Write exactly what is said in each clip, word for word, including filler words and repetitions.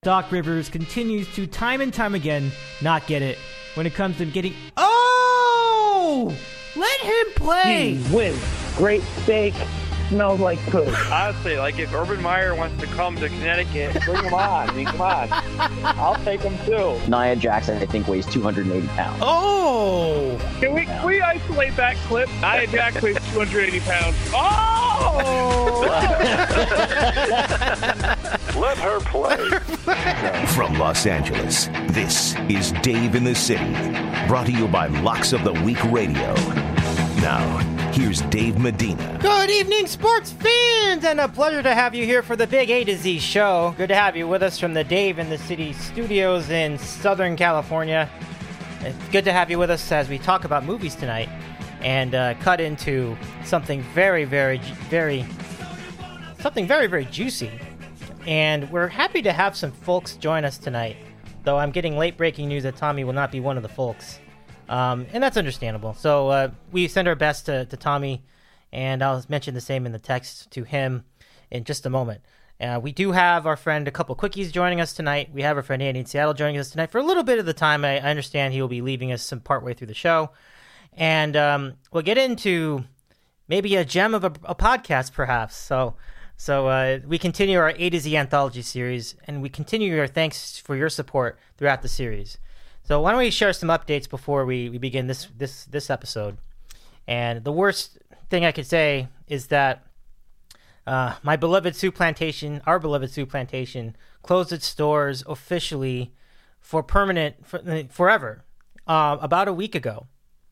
Doc Rivers continues to, time and time again, not get it when it comes to getting... Oh! Let him play! He wins. Great steak. Smells like poop. Honestly, like, if Urban Meyer wants to come to Connecticut... Bring him on. I mean, come on. I'll take him, too. Nia Jackson, I think, weighs two hundred eighty pounds. Oh! Can we, can we isolate that clip? Nia Jackson weighs two hundred eighty pounds. Oh! Let her play. From Los Angeles, this is Dave in the City, brought to you by Locks of the Week Radio. Now, here's Dave Medina. Good evening, sports fans, and a pleasure to have you here for the Big A to Z show. Good to have you with us from the Dave in the City studios in Southern California. It's good to have you with us as we talk about movies tonight and uh, cut into something very, very, very, something very, very juicy. And we're happy to have some folks join us tonight, though I'm getting late breaking news that Tommy will not be one of the folks. Um, and that's understandable. So uh, we send our best to, to Tommy, and I'll mention the same in the text to him in just a moment. Uh, we do have our friend, a couple quickies joining us tonight. We have our friend Andy in Seattle joining us tonight for a little bit of the time. I, I understand he will be leaving us some partway through the show. And um, we'll get into maybe a gem of a, a podcast, perhaps. So so uh, we continue our A to Z anthology series, and we continue our thanks for your support throughout the series. So why don't we share some updates before we, we begin this, this, this episode. And the worst thing I could say is that uh, my beloved Soup Plantation, our beloved Soup Plantation, closed its doors officially for permanent, for, forever, uh, about a week ago.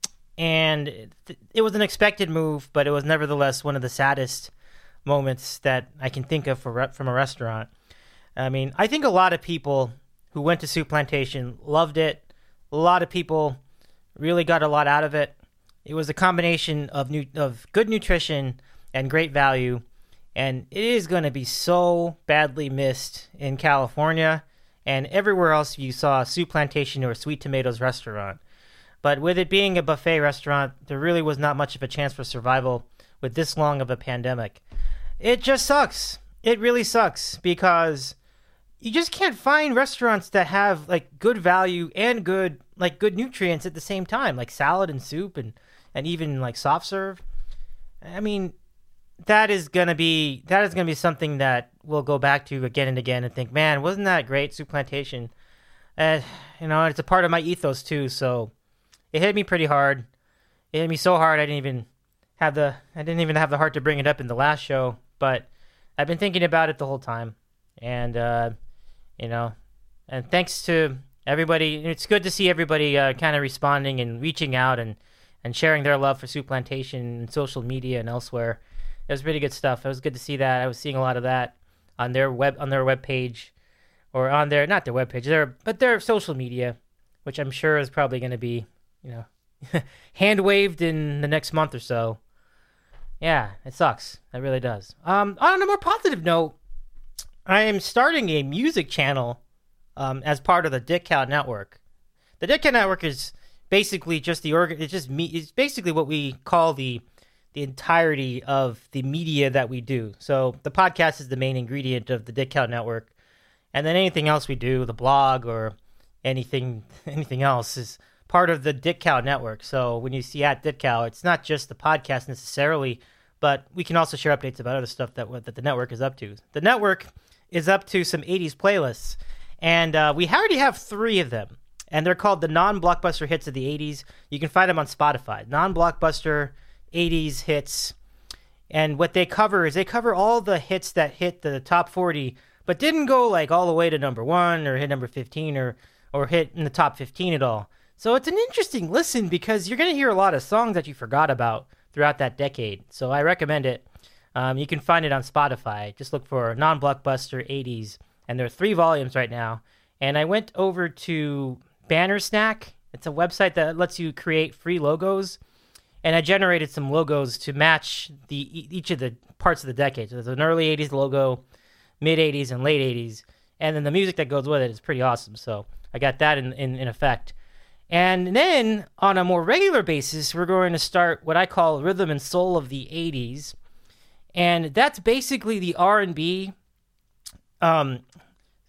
And it, it was an expected move, but it was nevertheless one of the saddest moments that I can think of for, from a restaurant. I mean, I think a lot of people who went to Soup Plantation loved it. A lot of people really got a lot out of it. It was a combination of new, of good nutrition and great value, and it is going to be so badly missed in California and everywhere else you saw a Soup Plantation or a Sweet Tomatoes restaurant. But with it being a buffet restaurant, there really was not much of a chance for survival with this long of a pandemic. It just sucks. It really sucks because you just can't find restaurants that have like good value and good like good nutrients at the same time, like salad and soup and, and even like soft serve. I mean, that is gonna be that is gonna be something that we'll go back to again and again and think, man, wasn't that great, Soup Plantation? Uh, you know, it's a part of my ethos too, so. It hit me pretty hard. It hit me so hard I didn't even have the I didn't even have the heart to bring it up in the last show. But I've been thinking about it the whole time, and uh, you know, and thanks to everybody. It's good to see everybody uh, kind of responding and reaching out and, and sharing their love for Soup Plantation and social media and elsewhere. It was pretty good stuff. It was good to see that. I was seeing a lot of that on their web on their webpage, or on their not their webpage, their but their social media, which I'm sure is probably going to be. You know, hand waved in the next month or so. Yeah, it sucks. It really does. Um, on a more positive note, I am starting a music channel um, as part of the Dick Cow Network. The Dick Cow Network is basically just the organ. It's just me. It's basically what we call the the entirety of the media that we do. So the podcast is the main ingredient of the Dick Cow Network, and then anything else we do, the blog or anything anything else, is part of the Dick Cow Network. So when you see at Dick Cow, it's not just the podcast necessarily, but we can also share updates about other stuff that that the network is up to. The network is up to some eighties playlists, and uh, we already have three of them, and they're called the non-blockbuster hits of the eighties. You can find them on Spotify. Non-blockbuster eighties hits, and what they cover is they cover all the hits that hit the top forty, but didn't go like all the way to number one or hit number fifteen or or hit in the top fifteen at all. So it's an interesting listen because you're going to hear a lot of songs that you forgot about throughout that decade. So I recommend it. Um, you can find it on Spotify. Just look for non-blockbuster eighties. And there are three volumes right now. And I went over to Bannersnack. It's a website that lets you create free logos. And I generated some logos to match the each of the parts of the decade. So there's an early eighties logo, mid-eighties, and late eighties. And then the music that goes with it is pretty awesome. So I got that in, in, in effect. And then, on a more regular basis, we're going to start what I call Rhythm and Soul of the eighties. And that's basically the R and B um,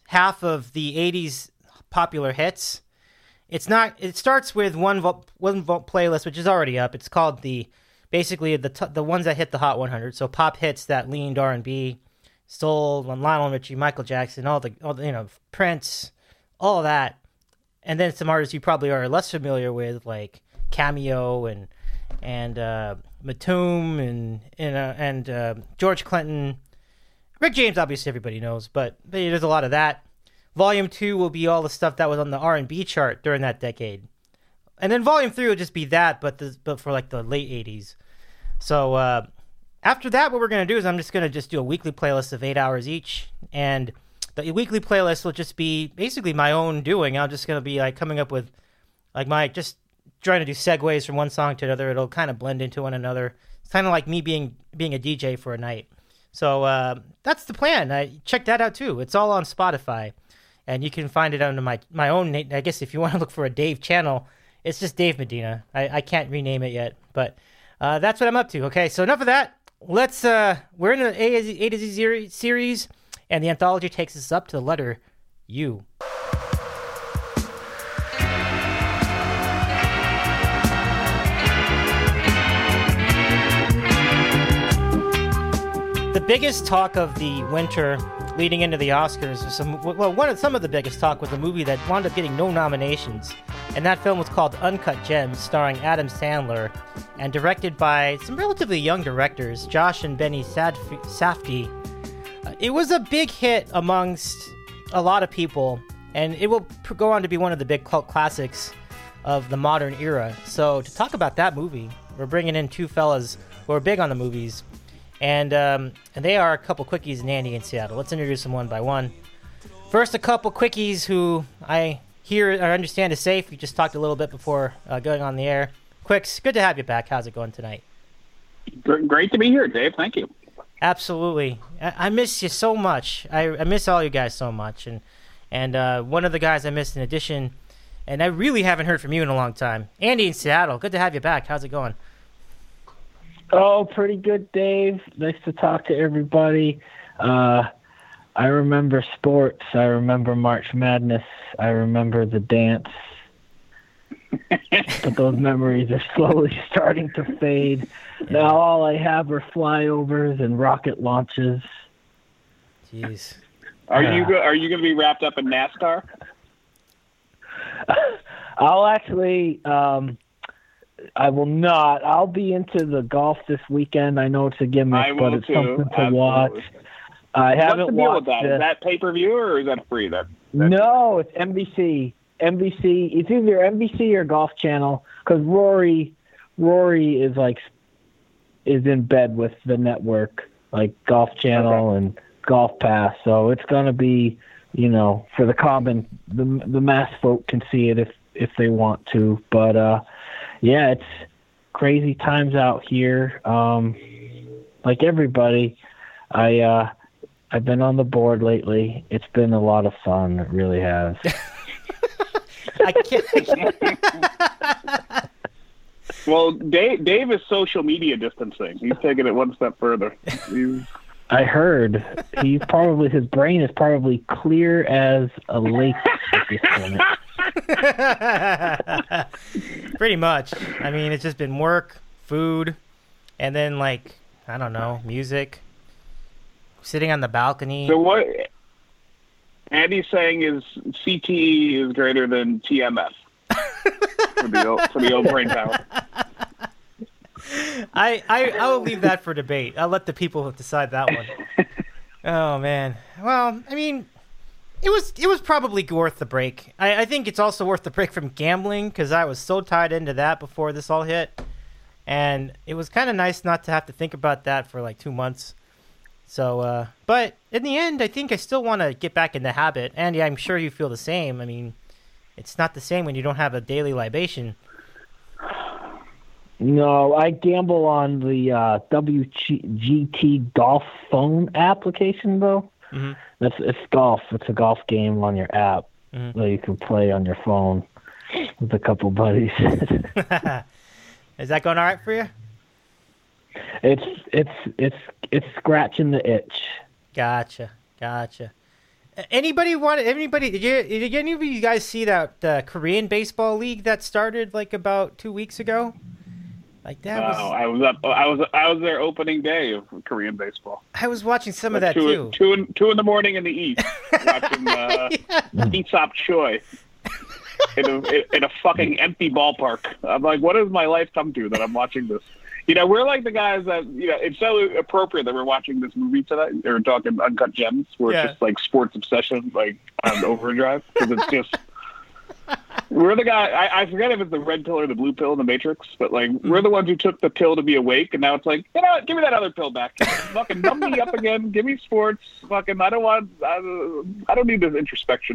half of the eighties popular hits. It's not. It starts with one vo- one vo- playlist, which is already up. It's called the basically the t- the ones that hit the Hot one hundred. So pop hits that leaned R and B, soul, Lionel Richie, Michael Jackson, all the all the, you know, Prince, all of that, and then some artists you probably are less familiar with, like Cameo and and uh, Matum and and uh, and uh, George Clinton, Rick James. Obviously, everybody knows, but, but there's a lot of that. Volume two will be all the stuff that was on the R and B chart during that decade. And then Volume three will just be that, but the, but for like the late eighties. So uh, after that, what we're going to do is I'm just going to just do a weekly playlist of eight hours each. And the weekly playlist will just be basically my own doing. I'm just going to be like coming up with like my, just trying to do segues from one song to another. It'll kind of blend into one another. It's kind of like me being being a D J for a night. So uh, that's the plan. I, check that out too. It's all on Spotify. And you can find it under my, my own name. I guess if you want to look for a Dave channel, it's just Dave Medina. I, I can't rename it yet, but uh, that's what I'm up to. Okay, so enough of that. Let's, uh, we're in the A, A to Z series, and the anthology takes us up to the letter U. The biggest talk of the winter leading into the Oscars was some, well, one of some of the biggest talk was a movie that wound up getting no nominations, and that film was called Uncut Gems, starring Adam Sandler, and directed by some relatively young directors, Josh and Benny Sadf- Safdie. Uh, it was a big hit amongst a lot of people, and it will pr- go on to be one of the big cult classics of the modern era. So to talk about that movie, we're bringing in two fellas who are big on the movies. And um, and they are a couple quickies in Andy in Seattle. Let's introduce them one by one. First, a couple quickies who I hear or understand is safe. We just talked a little bit before uh, going on the air. Quicks, good to have you back. How's it going tonight? Great to be here, Dave. Thank you. Absolutely. I, I miss you so much. I, I miss all you guys so much. And and uh, one of the guys I missed in addition, and I really haven't heard from you in a long time, Andy in Seattle. Good to have you back. How's it going? Oh, pretty good, Dave. Nice to talk to everybody. Uh, I remember sports. I remember March Madness. I remember the dance. But those memories are slowly starting to fade. Yeah. Now all I have are flyovers and rocket launches. Jeez. Are uh, you go- are you going to be wrapped up in NASCAR? I'll actually... Um, I will not. I'll be into the golf this weekend. I know it's a gimmick, but it's too. something to Absolutely. watch. I haven't What's the deal watched with that? it. Is that pay-per-view or is that free? That, No, it's N B C. N B C. It's either N B C or Golf Channel because Rory, Rory is like is in bed with the network, like Golf Channel okay. and Golf Pass. So it's gonna be, you know, for the common, the the mass folk can see it if if they want to, but. uh Yeah, it's crazy times out here. Um, like everybody, I uh, I've been on the board lately. It's been a lot of fun. It really has. I can't. Well, Dave, Dave is social media distancing. He's taking it one step further. He's... I heard he's probably his brain is probably clear as a lake at this point. Pretty much. I mean, it's just been work, food, and then like I don't know, music. Sitting on the balcony. So what Andy's saying is C T E is greater than T M S for the old, for the old brain power. I, I I will leave that for debate. I'll let the people decide that one. Oh man. Well, I mean. It was it was probably worth the break. I, I think it's also worth the break from gambling because I was so tied into that before this all hit. And it was kind of nice not to have to think about that for like two months. So, uh, but in the end, I think I still want to get back in the habit. Andy, I'm sure you feel the same. I mean, it's not the same when you don't have a daily libation. No, I gamble on the uh, W G T golf phone application, though. Mm-hmm. That's it's golf. It's a golf game on your app mm-hmm. that you can play on your phone with a couple buddies. Is that going all right for you? It's it's it's it's scratching the itch. Gotcha, gotcha. Anybody want? Anybody? Did, you, did any of you guys see that uh, Korean baseball league that started like about two weeks ago? Like that was. Oh, I was up. I was. I was there opening day of Korean baseball. I was watching some of that two, too. Two in, two in the morning in the east, watching uh, Aesop Choi in a, in a fucking empty ballpark. I'm like, what has my life come to that I'm watching this? You know, we're like the guys that, you know, it's so appropriate that we're watching this movie tonight. Or talking Uncut Gems, where Yeah. it's just like sports obsession, like on overdrive, because it's just. We're the guy. I, I forget if it's the red pill or the blue pill in the Matrix, but like we're the ones who took the pill to be awake, and now it's like, you know what? Give me that other pill back. Fucking numb me up again. Give me sports. Fucking, I don't want. I, I don't need this introspection.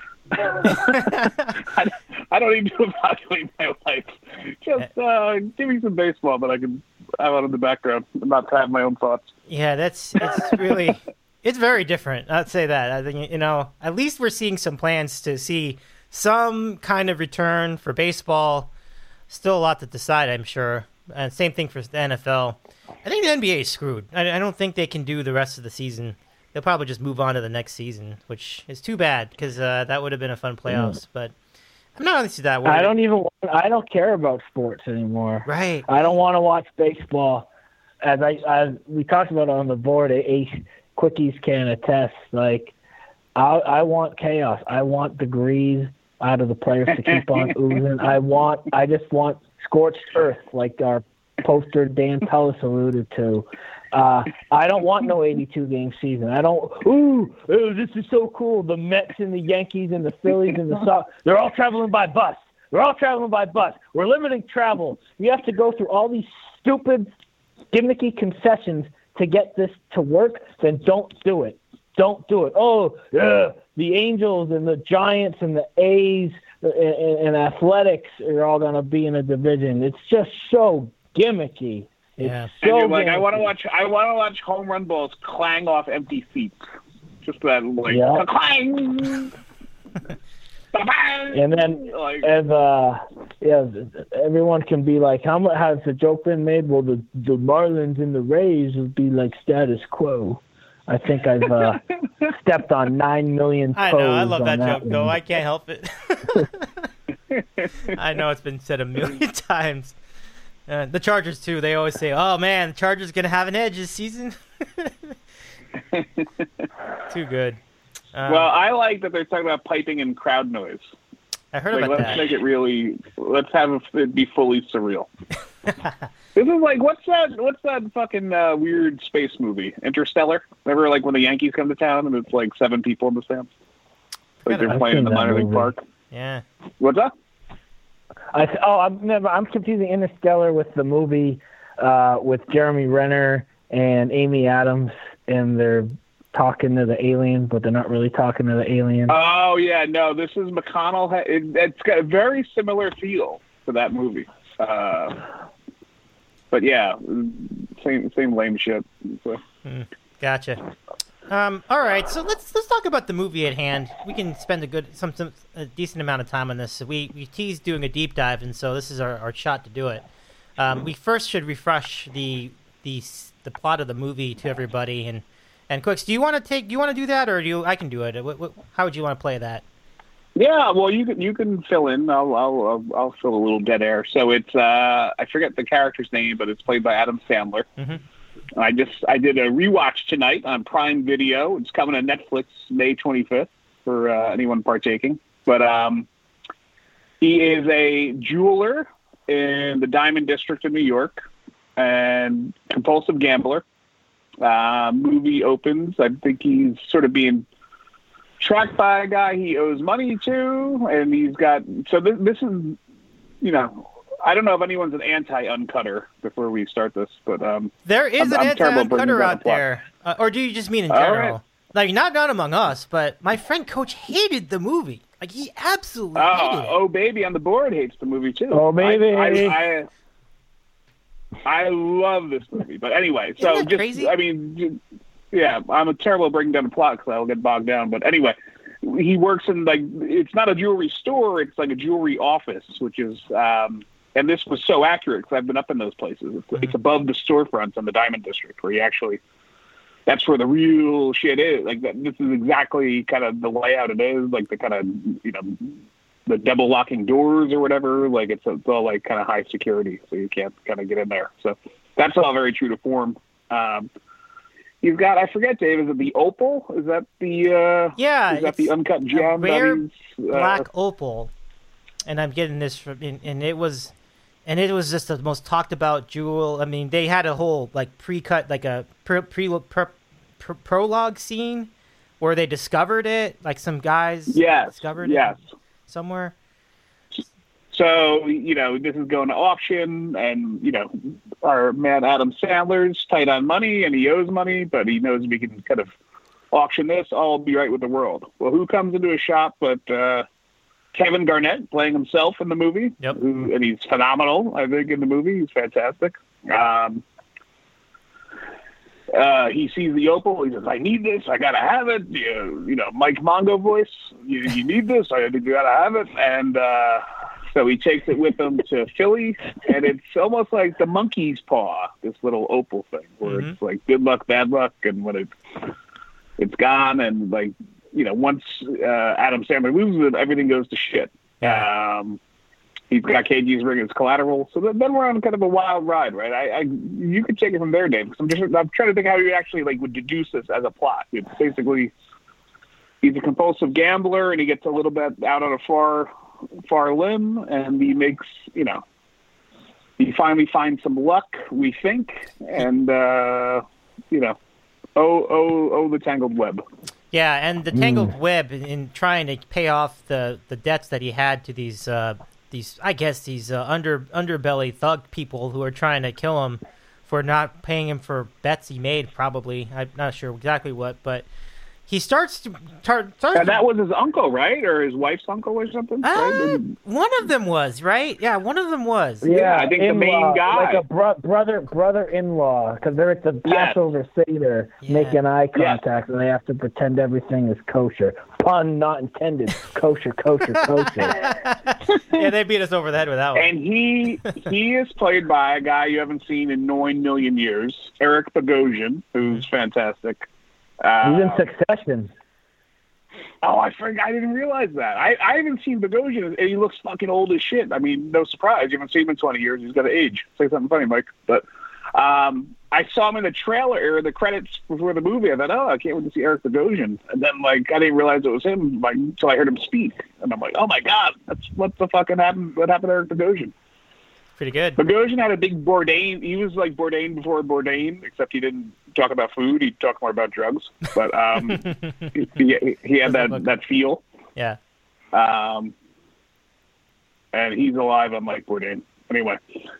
I, I don't need to evaluate my life. Just uh, give me some baseball that I can have out in the background and not have my own thoughts. Yeah, that's it's really it's very different. I'd say that. I think, you know, at least we're seeing some plans to see some kind of return for baseball. Still a lot to decide, I'm sure. And same thing for the N F L. I think the N B A is screwed. I, I don't think they can do the rest of the season. They'll probably just move on to the next season, which is too bad because uh, that would have been a fun playoffs. Mm. But I'm not honestly that worried. I don't even. I don't care about sports anymore. Right. I don't want to watch baseball. As I, as we talked about on the board, Ace Quickies can attest. Like, I, I want chaos. I want the grease out of the players to keep on oozing. I want. I just want scorched earth, like our poster Dan Pellis alluded to. Uh, I don't want no eighty-two game season. I don't. Ooh, ooh, this is so cool. The Mets and the Yankees and the Phillies and the Sox—they're all traveling by bus. They're all traveling by bus. We're limiting travel. You have to go through all these stupid, gimmicky concessions to get this to work. Then don't do it. Don't do it. Oh, yeah, the Angels and the Giants and the A's and, and, and Athletics are all going to be in a division. It's just so gimmicky. It's yeah. so and like, gimmicky. I want to watch. I want to watch home run balls clang off empty seats. Just that, like, Yeah. clang. And then, like, as uh, yeah, everyone can be like, "How much has the joke been made?" Well, the the Marlins and the Rays would be like status quo. I think I've uh, stepped on nine million toes. I know. I love that, on joke, one. though. I can't help it. I know it's been said a million times. Uh, the Chargers, too. They always say, oh, man, the Chargers going to have an edge this season. Too good. Um, well, I like that they're talking about piping and crowd noise. I heard Like, about let's that. make it really. Let's have it be fully surreal. This is like what's that? What's that fucking uh, weird space movie, Interstellar? Remember, like when the Yankees come to town and it's like seven people in the stands, like they're I've playing in seen the that minor league movie. park. Yeah. What's that? I oh, I'm never. I'm confusing Interstellar with the movie uh, with Jeremy Renner and Amy Adams, and they're talking to the alien, but they're not really talking to the alien. Oh yeah, no, this is McConnell. It, it's got a very similar feel to that movie. Uh, but yeah, same same lame shit. So. Mm, gotcha. Um, all right, so let's let's talk about the movie at hand. We can spend a good some, some a decent amount of time on this. We we teased doing a deep dive, and so this is our, our shot to do it. Um, we first should refresh the the the plot of the movie to everybody. And and Quicks, do you want to take? Do you want to do that, or do you? I can do it. What, what, how would you want to play that? Yeah, well, you can you can fill in. I'll I'll I'll, I'll fill a little dead air. So it's uh, I forget the character's name, but it's played by Adam Sandler. Mm-hmm. I just I did a rewatch tonight on Prime Video. It's coming to Netflix May twenty-fifth for uh, anyone partaking. But um, he is a jeweler in the Diamond District of New York and compulsive gambler. Uh, movie opens. I think he's sort of being tracked by a guy he owes money to, and he's got. So this, this is, you know. I don't know if anyone's an anti-uncutter before we start this, but um, there is I'm, an I'm anti-uncutter out there, uh, or do you just mean in general? Right. Like not not among us, but my friend Coach hated the movie. Like he absolutely uh, hated it. Oh, baby on the board hates the movie too. Oh, baby. I, I, I, I love this movie, but anyway, so Isn't that just crazy? I mean, yeah, I'm a terrible at breaking down the plot because I'll get bogged down. But anyway, he works in like it's not a jewelry store; it's like a jewelry office, which is. Um, And this was so accurate because I've been up in those places. It's, Mm-hmm. it's above the storefronts in the Diamond District where he actually that's where the real shit is. Like that, this is exactly kind of the layout it is. Like the kind of you know the double locking doors or whatever. Like it's, it's all like kind of high security, so you can't kind of get in there. So that's all very true to form. Um, You've got, I forget, Dave, is it the opal? Is that the, uh, yeah, is that the uncut gem? Rare that he's, uh, black opal. And I'm getting this from, and, and it was, and it was just the most talked about jewel. I mean, they had a whole, like, pre-cut, like a pre, pre, pre, pre prologue scene where they discovered it, like some guys yes, discovered yes. it somewhere. So, you know, this is going to auction, and, you know, our man Adam Sandler's tight on money, and he owes money, but he knows we can kind of auction this, I'll be right with the world. Well, who comes into a shop but uh, Kevin Garnett playing himself in the movie? Yep. Who, and he's phenomenal, I think, in the movie. He's fantastic. Um, uh, he sees the opal. He says, I need this. I got to have it. You, you know, Mike Mongo voice. You, you need this. I think you got to have it. And... Uh, So he takes it with him to Philly, and it's almost like the monkey's paw, this little opal thing, where mm-hmm. it's like good luck, bad luck, and when it's it's gone, and like you know, once uh, Adam Sandler loses it, everything goes to shit. Yeah. Um, he's got K G's ring as collateral, so then we're on kind of a wild ride, right? I, I you could take it from there, Dave. Because I'm just I'm trying to think how you actually like would deduce this as a plot. It's basically he's a compulsive gambler, and he gets a little bit out on a far. far limb, and he makes, you know, he finally finds some luck, we think, and, uh, you know, oh, oh, oh, the tangled web. Yeah, and the tangled Mm. web in, in trying to pay off the, the debts that he had to these, uh, these I guess, these uh, under underbelly thug people who are trying to kill him for not paying him for bets he made, probably. I'm not sure exactly what, but... He starts to... Tar, starts and that was his uncle, right? Or his wife's uncle or something? Uh, right? One of them was, right? Yeah, one of them was. Yeah, yeah I think the main guy. Like a bro- brother, brother-in-law, because they're at the Passover yes. Seder yeah. making eye contact, yes. and they have to pretend everything is kosher. Pun not intended. Kosher, kosher, kosher. Yeah, they beat us over the head with that one. And he he is played by a guy you haven't seen in nine million years, Eric Bogosian, who's fantastic. Uh, He's in Succession. Oh, I forgot. I didn't realize that. I, I haven't seen Bogosian, and he looks fucking old as shit. I mean, no surprise. You haven't seen him in twenty years. He's got to age. Say something funny, Mike. But um, I saw him in the trailer, or the credits before the movie. I thought, oh, I can't wait to see Eric Bogosian. And then, like, I didn't realize it was him like, until I heard him speak. And I'm like, oh, my God. That's what the fucking happened. What happened to Eric Bogosian? Pretty good. Bogosian had a big Bourdain. He was like Bourdain before Bourdain, except he didn't talk about food. He'd talk more about drugs. But um, he, he, he had that, that feel. Yeah. Um, and he's alive, unlike Bourdain. Anyway.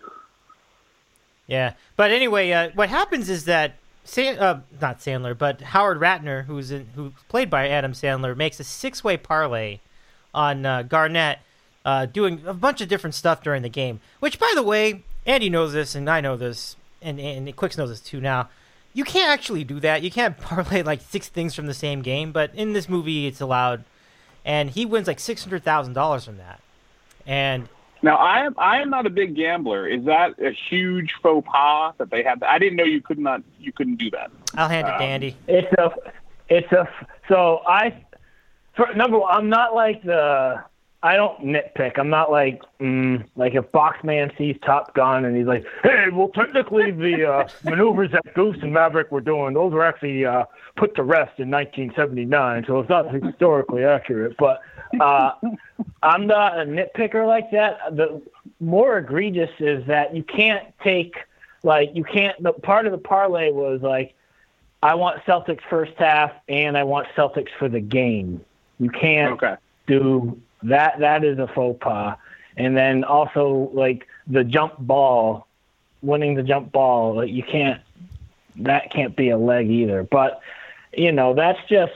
Yeah. But anyway, uh, what happens is that, San- uh, not Sandler, but Howard Ratner, who's in, who's played by Adam Sandler, makes a six-way parlay on uh, Garnett, Uh, doing a bunch of different stuff during the game, which, by the way, Andy knows this, and I know this, and, and Quicks knows this too now. You can't actually do that. You can't parlay like six things from the same game, but in this movie, it's allowed. And he wins like six hundred thousand dollars from that. And now, I am I am not a big gambler. Is that a huge faux pas that they had? I didn't know you could not you couldn't do that. I'll hand it um, to Andy. It's a, it's a. So I, for, number one, I'm not like the. I don't nitpick. I'm not like, mm, like if Boxman sees Top Gun and he's like, hey, well, technically the uh, maneuvers that Goose and Maverick were doing, those were actually uh, put to rest in nineteen seventy-nine, so it's not historically accurate. But uh, I'm not a nitpicker like that. The more egregious is that you can't take, like, you can't, the part of the parlay was like, I want Celtics first half and I want Celtics for the game. You can't okay. do... That that is a faux pas. And then also, like, the jump ball, winning the jump ball, like, you can't, that can't be a leg either. But, you know, that's just,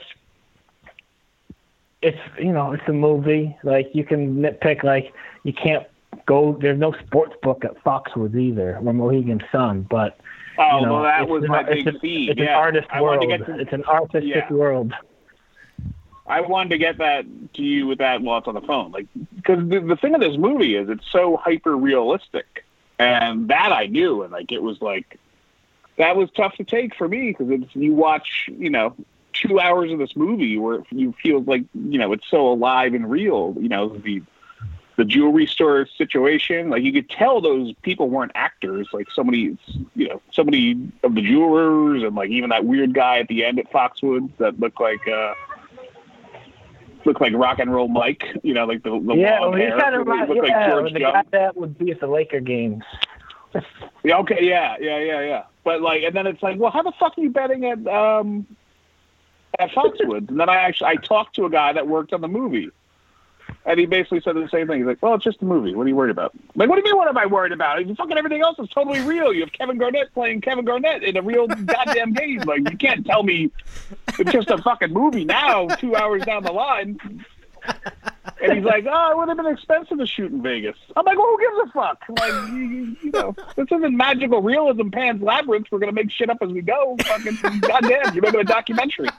it's, you know, it's a movie. Like, you can nitpick, like, you can't go, there's no sports book at Foxwoods either, or Mohegan Sun, but, oh, you know, well, that it's was an, my it's big an, theme. It's yeah. an artist I world. To to, it's an artistic yeah. world. I wanted to get that to you with that while it's on the phone, like, because the, the thing of this movie is it's so hyper realistic, and that I knew, and like it was like that was tough to take for me because it's you watch, you know, two hours of this movie where you feel like, you know, it's so alive and real. You know, the the jewelry store situation, like you could tell those people weren't actors. Like so many, you know, so many of the jewelers and like even that weird guy at the end at Foxwoods that looked like. Uh, Look like Rock and Roll Mike, you know, like the, the yeah, long well, hair. Kind of Look like, like yeah, George the Young. guy that would be at the Laker games. Yeah, okay, yeah, yeah, yeah, yeah. But like, and then it's like, well, how the fuck are you betting at um at Foxwoods? And then I actually I talked to a guy that worked on the movie, and he basically said the same thing. He's like, well, it's just a movie. What are you worried about? I'm like, what do you mean? What am I worried about? Fucking everything else is totally real. You have Kevin Garnett playing Kevin Garnett in a real goddamn game. Like, you can't tell me it's just a fucking movie now. Two hours down the line. And he's like, oh, it would have been expensive to shoot in Vegas. I'm like, well, who gives a fuck? Like, you, you know, this isn't magical realism, Pan's Labyrinth. We're going to make shit up as we go. Fucking goddamn, you're making a documentary.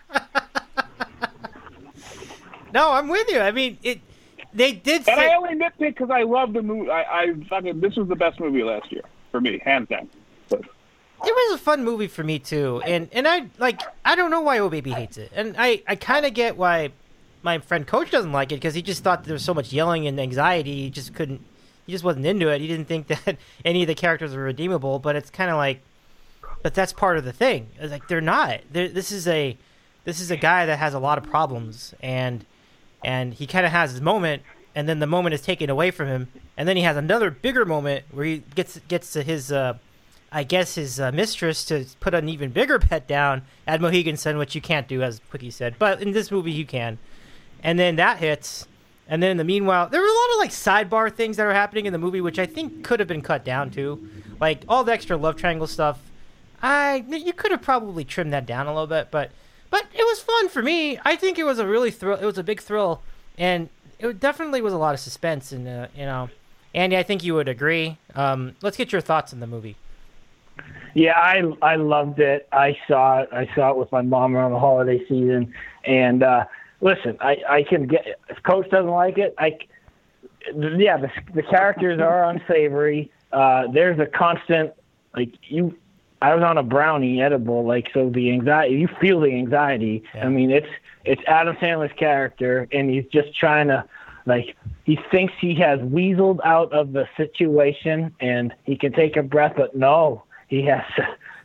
No, I'm with you. I mean, it. They did And say... I only nitpick because I love the movie. I, I fucking, this was the best movie last year, for me, hands down. But. It was a fun movie for me, too. And, and I, like, I don't know why Oh Baby hates it. And I, I kind of get why... my friend Coach doesn't like it because he just thought there was so much yelling and anxiety. He just couldn't, he just wasn't into it. He didn't think that any of the characters were redeemable, but it's kind of like, but that's part of the thing. It's like, they're not. They're, this is a, this is a guy that has a lot of problems, and, and he kind of has his moment, and then the moment is taken away from him, and then he has another bigger moment where he gets, gets to his, uh, I guess his uh, mistress to put an even bigger bet down at Mohegan Sun, which you can't do, as Quickie said, but in this movie you can. And then that hits, and then in the meanwhile, there were a lot of like sidebar things that are happening in the movie, which I think could have been cut down too, like all the extra love triangle stuff. I you could have probably trimmed that down a little bit, but but it was fun for me. I think it was a really thrill. It was a big thrill, and it definitely was a lot of suspense. And uh, you know, Andy, I think you would agree. Um, let's get your thoughts on the movie. Yeah, I I loved it. I saw it. I saw it with my mom around the holiday season, and. uh Listen, I, I can get if Coach doesn't like it. I yeah, the the characters are unsavory. Uh, there's a constant like you. I was on a brownie edible, like so the anxiety. You feel the anxiety. Yeah. I mean, it's it's Adam Sandler's character, and he's just trying to like he thinks he has weaseled out of the situation, and he can take a breath, but no, he has to.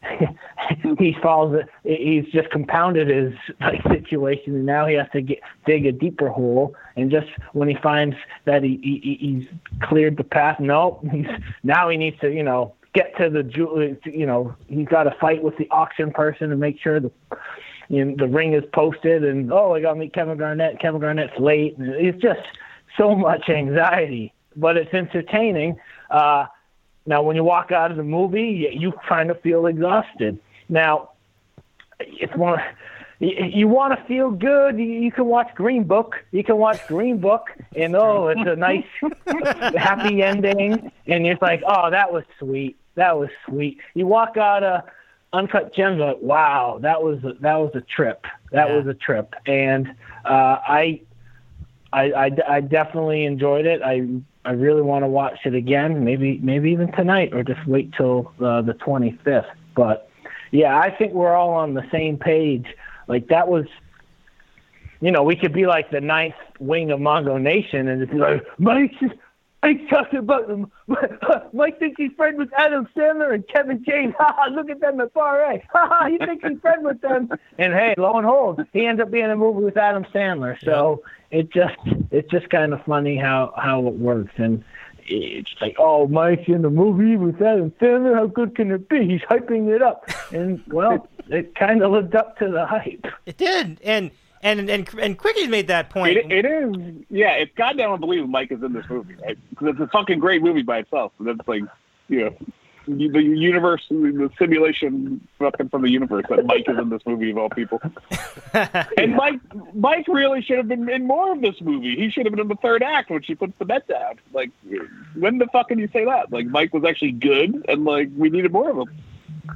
he falls. He's just compounded his like situation, and now he has to get, dig a deeper hole. And just when he finds that he, he he's cleared the path, no, he's now he needs to you know get to the you know he's got to fight with the auction person to make sure the you know, the ring is posted. And oh, I got to meet Kevin Garnett. Kevin Garnett's late. And it's just so much anxiety, but it's entertaining. Uh, Now, when you walk out of the movie, you kind of feel exhausted. Now, it's one. You want to feel good, you can watch Green Book. You can watch Green Book, and oh, it's a nice, happy ending. And you're like, oh, that was sweet. That was sweet. You walk out of Uncut Gems, like, wow, that was a, that was a trip. That yeah. was a trip. And uh, I, I, I, I definitely enjoyed it. I. I really want to watch it again, maybe maybe even tonight, or just wait till uh, the twenty-fifth. But, yeah, I think we're all on the same page. Like, that was, you know, we could be like the ninth wing of Mongo Nation and just be like, Mike, Mike's talking about them. Mike thinks he's friends with Adam Sandler and Kevin James. Ha, look at them at Far Right. Ha, he thinks he's friends with them. And, hey, lo and behold, he ends up being in a movie with Adam Sandler. So it just it's just kind of funny how, how it works. And it's like, oh, Mike's in the movie with Adam Sandler. How good can it be? He's hyping it up. And, well, it kind of lived up to the hype. It did. And and and, and Quickie made that point. It, it is. Yeah, it's goddamn unbelievable Mike is in this movie, right? Because it's a fucking great movie by itself. And it's like, you know, the universe, the simulation fucking from the universe that Mike is in this movie of all people. And Mike, Mike really should have been in more of this movie. He should have been in the third act when she puts the bet down. Like, when the fuck can you say that? Like, Mike was actually good, and like we needed more of him.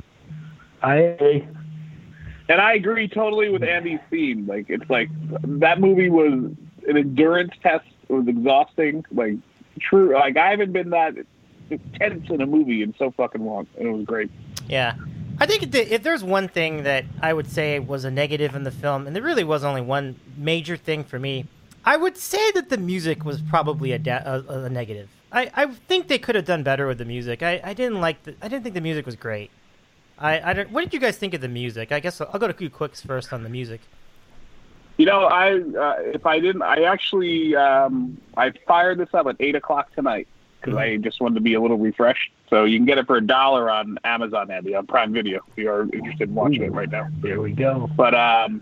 I agree. And I agree totally with Andy's theme. Like, it's like that movie was an endurance test. It was exhausting. Like, true. Like, I haven't been that tense in a movie in so fucking long, and it was great. Yeah. I think if there's one thing that I would say was a negative in the film, and there really was only one major thing for me, I would say that the music was probably a, da- a, a negative. I, I think they could have done better with the music. I, I didn't like the, I didn't think the music was great. I, I don't, what did you guys think of the music? I guess I'll, I'll go to Q Quicks first on the music. You know, I uh, if I didn't, I actually um, I fired this up at eight o'clock tonight because mm-hmm. I just wanted to be a little refreshed. So you can get it for a dollar on Amazon, Andy, on Prime Video if you are interested in watching Ooh, it right now. There we go. But um,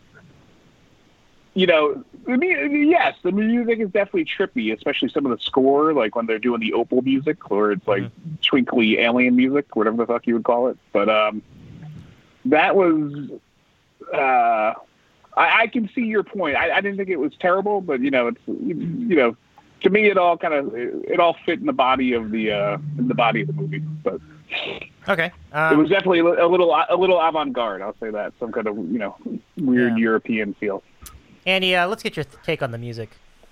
you know, I mean, yes, the music is definitely trippy, especially some of the score, like when they're doing the Opal music, or it's like mm-hmm. twinkly alien music, whatever the fuck you would call it. But um, that was. Uh, I, I can see your point. I, I didn't think it was terrible, but you know, it's you know, to me, it all kind of it all fit in the body of the uh, in the body of the movie. But okay, um, it was definitely a little a little avant-garde. I'll say that, some kind of you know weird yeah. European feel. Andy, uh, let's get your th- take on the music.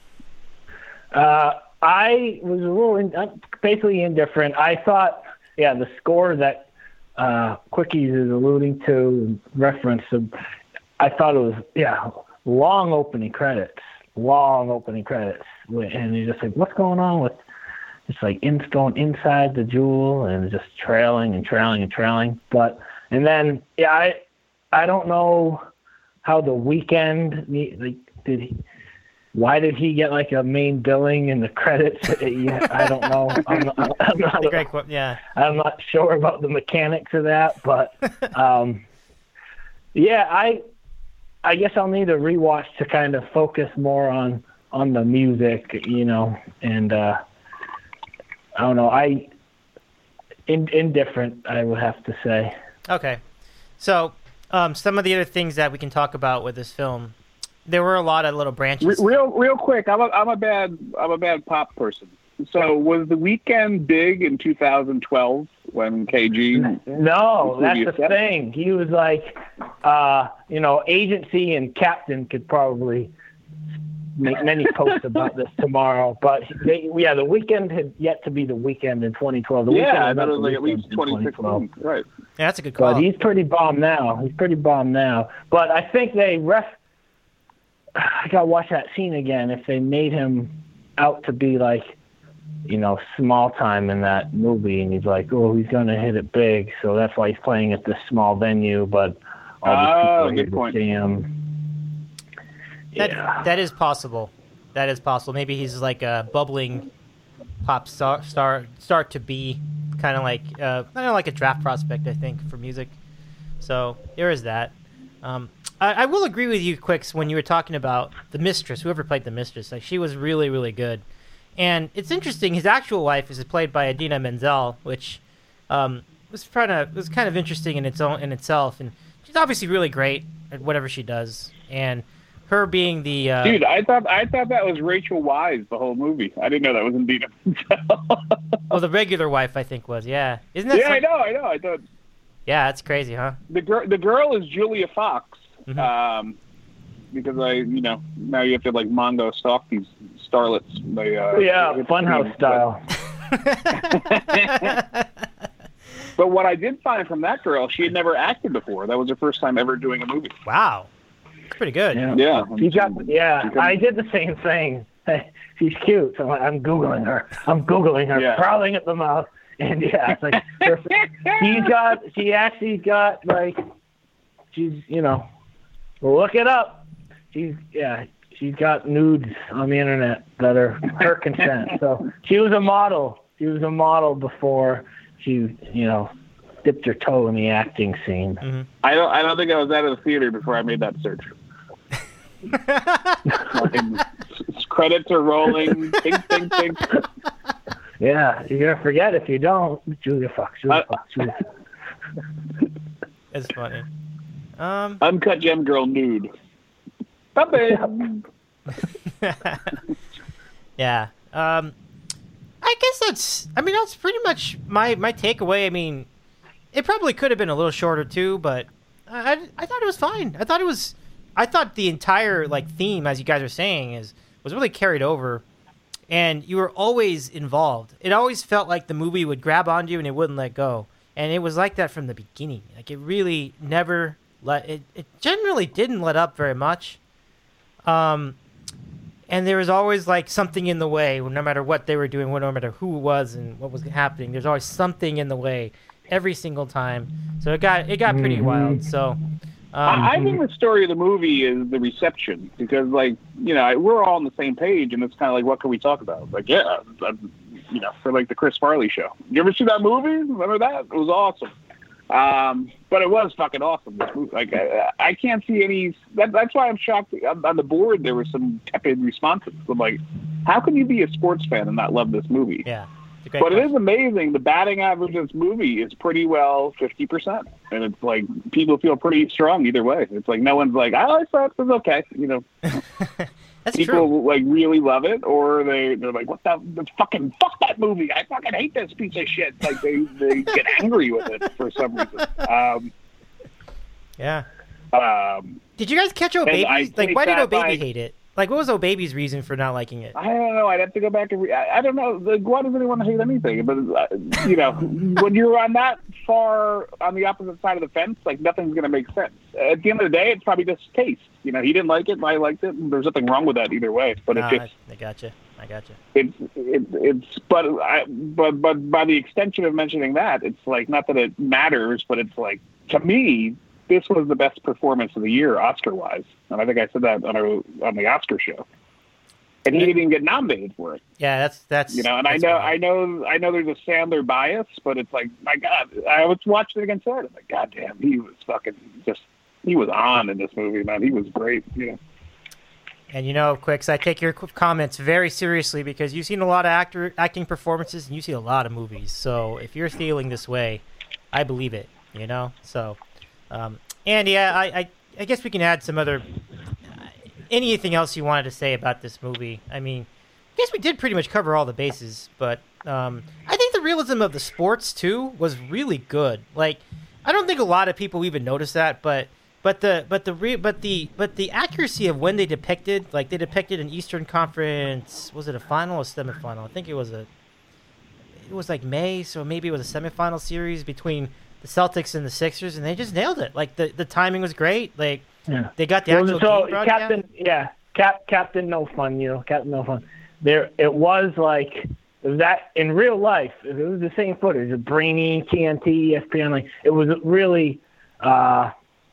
Uh, I was a little in, uh, basically indifferent. I thought, yeah, the score that uh, Quickies is alluding to and reference. Of, I thought it was, yeah, long opening credits, long opening credits. And you're just like, what's going on with, it's like in, going inside the jewel and just trailing and trailing and trailing. But, and then, yeah, I I don't know how the Weeknd, like, did he, why did he get like a main billing in the credits? I don't know. I'm not, I'm not, Great quote, yeah. I'm not sure about the mechanics of that, but um, yeah, I, I guess I'll need a rewatch to kind of focus more on, on the music, you know, and uh, I don't know. I in, indifferent, I would have to say. Okay, so um, some of the other things that we can talk about with this film, there were a lot of little branches. Real, real quick. I'm a, I'm a bad, I'm a bad pop person. So was The Weeknd big in two thousand twelve when K G? No, that's the set? thing. He was like, uh, you know, Agency and Captain could probably make many posts about this tomorrow. But they, yeah, The Weeknd had yet to be The Weeknd in twenty twelve. The yeah, I thought it was like at least twenty sixteen. Right. Yeah, that's a good call. But he's pretty bomb now. He's pretty bomb now. But I think they ref. I gotta watch that scene again. If they made him out to be like, you know, small time in that movie, and he's like, oh, he's gonna hit it big, so that's why he's playing at this small venue, but all these oh, people good point. See him. That, yeah. that is possible. That is possible. Maybe he's like a bubbling pop star, star start to be kind of like uh, kind of like a draft prospect, I think, for music. So there is that. Um, I, I will agree with you, Quicks, when you were talking about the Mistress, whoever played the Mistress. Like, she was really, really good. And it's interesting, his actual wife is played by Idina Menzel, which um, was kind of was kind of interesting in its own in itself. And she's obviously really great at whatever she does. And her being the uh, dude, I thought I thought that was Rachel Weisz the whole movie. I didn't know that was Idina Menzel. Oh, the regular wife, I think, was yeah. Isn't that? Yeah, some... I know, I know. I thought. Yeah, that's crazy, huh? The girl, the girl is Julia Fox. Mm-hmm. Um, because I, you know, now you have to like Mongo stalk these starlets. They, uh, yeah, Funhouse style. But what I did find from that girl, she had never acted before. That was her first time ever doing a movie. Wow, that's pretty good. Yeah, yeah. She got, yeah. I did the same thing. She's cute, so I'm googling her. I'm googling her, yeah. Prowling at the mouth, and yeah, it's like she's got. She actually got like, she's you know, look it up. She's yeah, she's got nudes on the internet that are her consent. So she was a model. She was a model before she, you know, dipped her toe in the acting scene. Mm-hmm. I don't. I don't think I was out of the theater before I made that search. Credits are rolling. Ting, ting, ting. Yeah, you're gonna forget if you don't. Julia Fox. Julia uh, Fox. Julia. It's funny. Um, Uncut Gem Girl nude. Yeah. Um, I guess that's. I mean, that's pretty much my my takeaway. I mean, it probably could have been a little shorter too, but I, I, I thought it was fine. I thought it was. I thought the entire like theme, as you guys are saying, is was really carried over, and you were always involved. It always felt like the movie would grab onto you and it wouldn't let go. and it was like that from the beginning. Like it really never let it. It generally didn't let up very much. Um, and there was always like something in the way, no matter what they were doing, no matter who it was and what was happening. There's always something in the way every single time. So it got it got pretty mm-hmm. wild. So. Um, I think the story of the movie is the reception because, like, you know, we're all on the same page, and it's kind of like, what can we talk about? Like, yeah, you know, for like the Chris Farley show. You ever see that movie? Remember that? It was awesome. Um, but it was fucking awesome. This movie. Like, I, I can't see any. That, that's why I'm shocked. On the board, there were some tepid responses. I'm like, how can you be a sports fan and not love this movie? Yeah. But question. It is amazing. The batting average of this movie is pretty well fifty percent. And it's like people feel pretty strong either way. It's like no one's like, oh, I thought it was okay. You know, That's people true. like really love it or they, they're like, what the, the fucking, fuck that movie. I fucking hate this piece of shit. Like they, they get angry with it for some reason. Um, yeah. Um, Did you guys catch O'Baby's? Like, why did O'Baby hate it? Like, what was O'Baby's reason for not liking it? I don't know. I'd have to go back and re- I, I don't know. Like, why does anyone hate anything? But, uh, you know, when you're on that far on the opposite side of the fence, like, nothing's going to make sense. At the end of the day, it's probably just taste. You know, he didn't like it, I liked it, and there's nothing wrong with that either way. But no, it's just... I, I gotcha. I gotcha. It's, it, it's, but, I, but, but by the extension of mentioning that, it's like, not that it matters, but it's like, to me, this was the best performance of the year, Oscar-wise. And I think I said that on, our, on the Oscar show. And he didn't even get nominated for it. Yeah, that's that's you know. And I know, wild. I know, I know. There's a Sandler bias, but it's like, my God, I was watching it again Saturday. I'm like, God damn, he was fucking just. He was on in this movie, man. He was great. You know. And you know, Quicks, I take your comments very seriously because you've seen a lot of actor acting performances and you see a lot of movies. So if you're feeling this way, I believe it. You know. So, um, and yeah, I, I, I guess we can add some other. Anything else you wanted to say about this movie? I mean, I guess we did pretty much cover all the bases, but um, I think the realism of the sports too was really good. Like, I don't think a lot of people even noticed that, but but the but the re- but the but the accuracy of when they depicted, like they depicted an Eastern Conference, was it a final or semifinal? I think it was a. It was like May, so maybe it was a semifinal series between the Celtics and the Sixers, and they just nailed it. Like the the timing was great. Like. Yeah. They got the well, actual so game broadcast? Captain, yeah, Cap, Captain No Fun, you know, Captain No Fun. There, it was like that in real life. It was the same footage. Brainy, T N T, E S P N. Like it was really. Uh,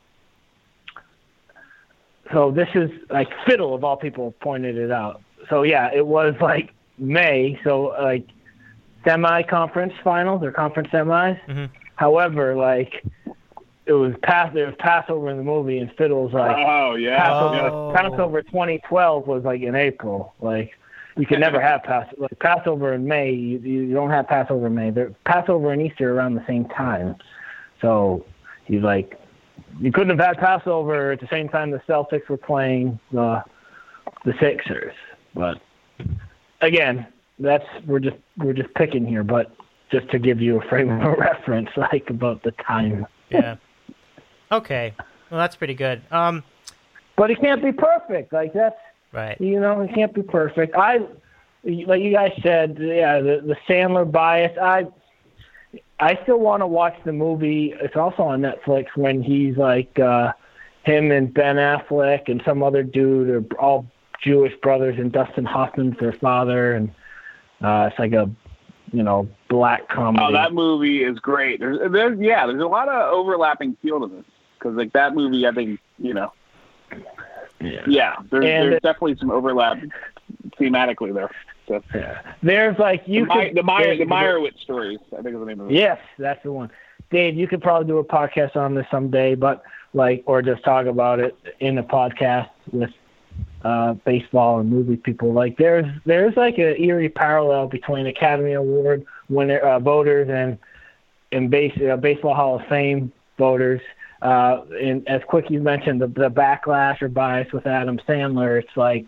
so this is like Fiddle of all people pointed it out. So yeah, it was like May. So like semi-conference finals or conference semis. Mm-hmm. However, like. It was pass. There was Passover in the movie, and Fiddle's like, oh yeah, Passover, oh. Passover twenty twelve was like in April. Like you could never have Pass like Passover in May. You, you don't have Passover in May. They're, Passover and Easter are around the same time, so you like you couldn't have had Passover at the same time the Celtics were playing the the Sixers. But again, that's we're just we're just picking here, but just to give you a frame of reference, like about the time. Yeah. Okay, well that's pretty good. Um, but it can't be perfect. Like that's right. You know, it can't be perfect. I, like you guys said, yeah, the the Sandler bias. I, I still want to watch the movie. It's also on Netflix when he's like, uh, him and Ben Affleck and some other dude are all Jewish brothers, and Dustin Hoffman's their father, and uh, it's like a. You know, black comedy. Oh, that movie is great. There's, there's, yeah, there's a lot of overlapping feel to this because, like, that movie, I think, you know, yeah, yeah there's, there's it, definitely some overlap thematically there. So, yeah, there's like you the, could the Meyer, the Meyerowitz stories. I think is the name of it. Yes, that's the one. Dave, you could probably do a podcast on this someday, but like, or just talk about it in a podcast with. Uh, baseball and movie people. Like there's there's like an eerie parallel between Academy Award winner uh, voters and and base uh, Baseball Hall of Fame voters. Uh, and as Quick you mentioned, the the backlash or bias with Adam Sandler. It's like,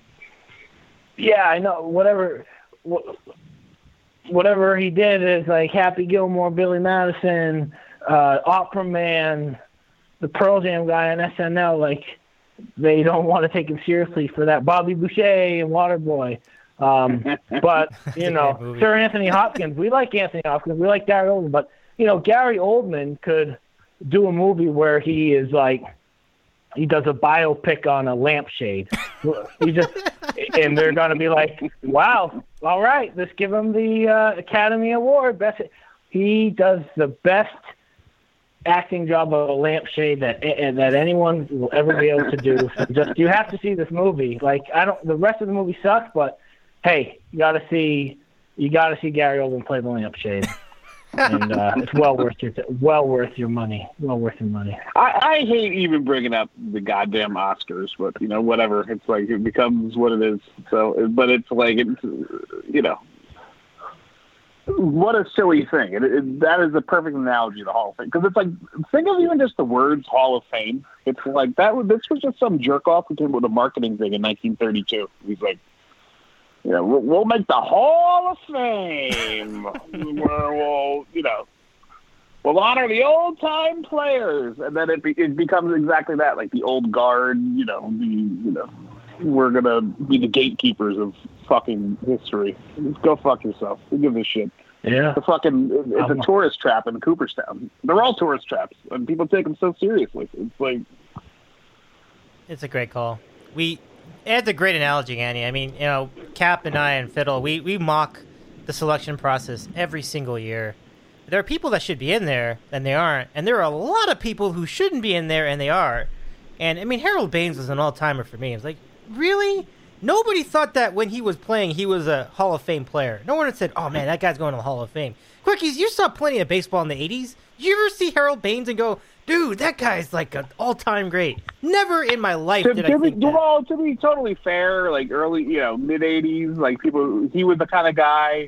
yeah, I know whatever wh- whatever he did is like Happy Gilmore, Billy Madison, uh, Opera Man, the Pearl Jam guy on S N L. Like. They don't want to take him seriously for that. Bobby Boucher and Waterboy. Um, but, you know, Sir Anthony Hopkins, we like Anthony Hopkins. We like Darryl, but you know, Gary Oldman could do a movie where he is like, he does a biopic on a lampshade. He just, and they're going to be like, wow, all right, let's give him the uh, Academy Award. Best. He does the best acting job of a lampshade that that anyone will ever be able to do. So just, you have to see this movie. Like, I don't, the rest of the movie sucks, but hey, you got to see, you got to see Gary Oldman play the lampshade. And uh, it's well worth your well worth your money. Well worth your money. I, I hate even bringing up the goddamn Oscars, but you know, whatever. It's like it becomes what it is. So, but it's like it's you know, what a silly thing. It, it, that is a perfect analogy to the Hall of Fame, because it's like, think of even just the words Hall of Fame. It's like that. This was just some jerk off who came with a marketing thing in nineteen thirty-two. He's like, you know, we'll, we'll make the Hall of Fame where we'll, you know, we'll honor the old-time players. And then it, be, it becomes exactly that, like the old guard, you know, the, you know, we're going to be the gatekeepers of fucking history. Go fuck yourself. Who gives a shit? Yeah. The fucking, it's a tourist trap in Cooperstown. They're all tourist traps, and people take them so seriously. It's like... It's a great call. We... It's a great analogy, Annie. I mean, you know, Cap and I and Fiddle, we, we mock the selection process every single year. There are people that should be in there, and they aren't. And there are a lot of people who shouldn't be in there, and they are. And, I mean, Harold Baines was an all-timer for me. It's like, really? Nobody thought that when he was playing, he was a Hall of Fame player. No one had said, oh, man, that guy's going to the Hall of Fame. Quickies, you saw plenty of baseball in the eighties. Did you ever see Harold Baines and go, dude, that guy's like an all-time great? Never in my life to, did to I be, think that. Well, to be totally fair, like early, you know, mid-eighties, like people, he was the kind of guy.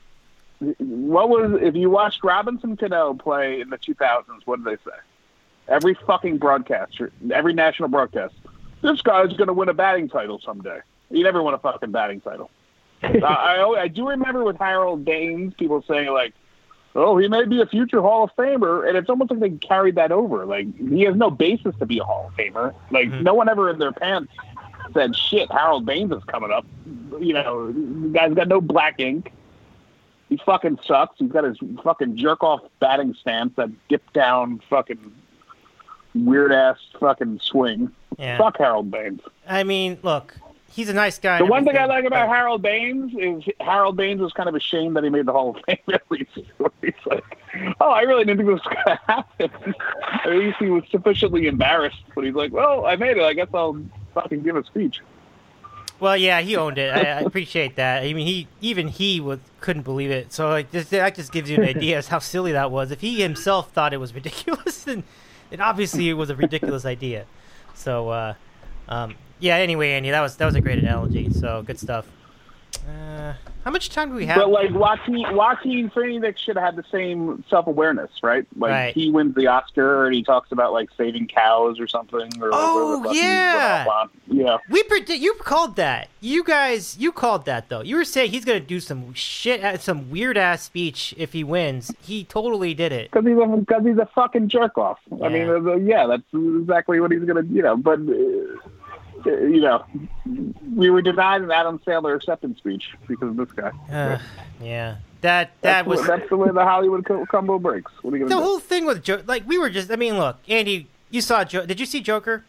What was, if you watched Robinson Cano play in the two thousands, what did they say? Every fucking broadcaster, every national broadcast, this guy's going to win a batting title someday. You never won a fucking batting title. uh, I, I do remember with Harold Baines, people saying like, oh, he may be a future Hall of Famer, and it's almost like they carried that over. Like, he has no basis to be a Hall of Famer. Like, mm-hmm. No one ever in their pants said, shit, Harold Baines is coming up. You know, the guy's got no black ink. He fucking sucks. He's got his fucking jerk-off batting stance, that dip-down fucking weird-ass fucking swing. Yeah. Fuck Harold Baines. I mean, look... He's a nice guy. The one thing I like about Harold Baines is Harold Baines was kind of ashamed that he made the Hall of Fame at least. He's like, oh, I really didn't think this was going to happen. At least he was sufficiently embarrassed. But he's like, well, I made it. I guess I'll fucking give a speech. Well, yeah, he owned it. I, I appreciate that. I mean, he even he was, couldn't believe it. So like, this, that just gives you an idea of how silly that was. If he himself thought it was ridiculous, then, then obviously it was a ridiculous idea. So, uh, um, yeah, anyway, Andy, that was that was a great analogy. So, good stuff. Uh, how much time do we have? But, like, Joaquin, Joaquin Phoenix should have had the same self-awareness, right? Like, right. He wins the Oscar, and he talks about, like, saving cows or something. Or, oh, or yeah. Yeah. We predict, you called that. You guys, you called that, though. You were saying he's going to do some shit, some weird-ass speech if he wins. He totally did it. Because he's, a, he's a fucking jerk-off. Yeah. I mean, uh, yeah, that's exactly what he's going to, you know, but... Uh, You know, we were denied an Adam Sandler acceptance speech because of this guy. Uh, yeah, that that that's was. The, that's the way the Hollywood co- combo breaks. What are you gonna the do? whole thing with Joker, like we were just. I mean, look, Andy, you saw. Jo- did you see Joker?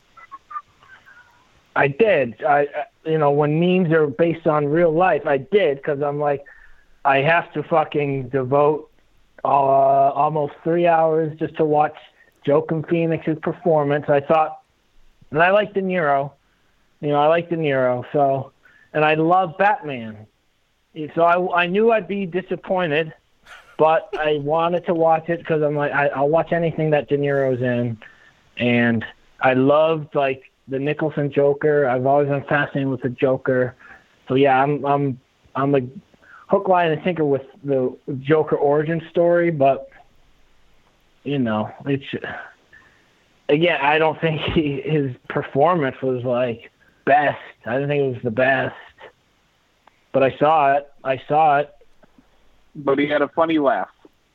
I did. I, you know, when memes are based on real life, I did because I'm like, I have to fucking devote uh, almost three hours just to watch Joaquin Phoenix's performance. I thought. And I like De Niro. You know, I like De Niro. So, and I love Batman. So I, I knew I'd be disappointed, but I wanted to watch it because I'm like, I, I'll watch anything that De Niro's in. And I loved, like, the Nicholson Joker. I've always been fascinated with the Joker. So, yeah, I'm I'm I'm a hook, line, and sinker with the Joker origin story. But, you know, it's... Again, I don't think he, his performance was, like, best. I didn't think it was the best. But I saw it. I saw it. But he had a funny laugh.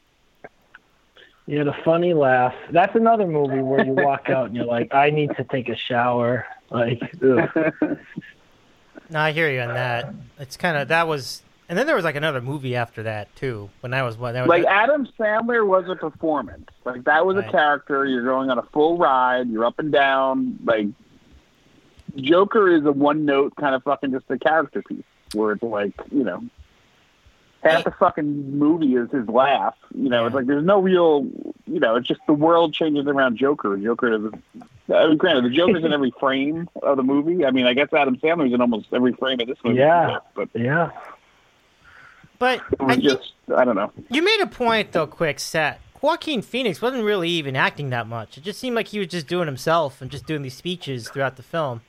He had a funny laugh. That's another movie where you walk out and you're like, I need to take a shower. Like, ugh. No, I hear you on that. It's kind of, that was, And then there was like another movie after that too. When I was when that was like Adam Sandler was a performance. Like that was right. a character. You're going on a full ride. You're up and down. Like Joker is a one note kind of fucking just a character piece where it's like you know half the fucking movie is his laugh. You know, yeah. it's like there's no real. You know, it's just the world changes around Joker. Joker is. I mean, granted, the Joker's in every frame of the movie. I mean, I guess Adam Sandler's in almost every frame of this movie. Yeah, but yeah. But it was I just, I don't know. You made a point, though, Quick, that Joaquin Phoenix wasn't really even acting that much. It just seemed like he was just doing himself and just doing these speeches throughout the film.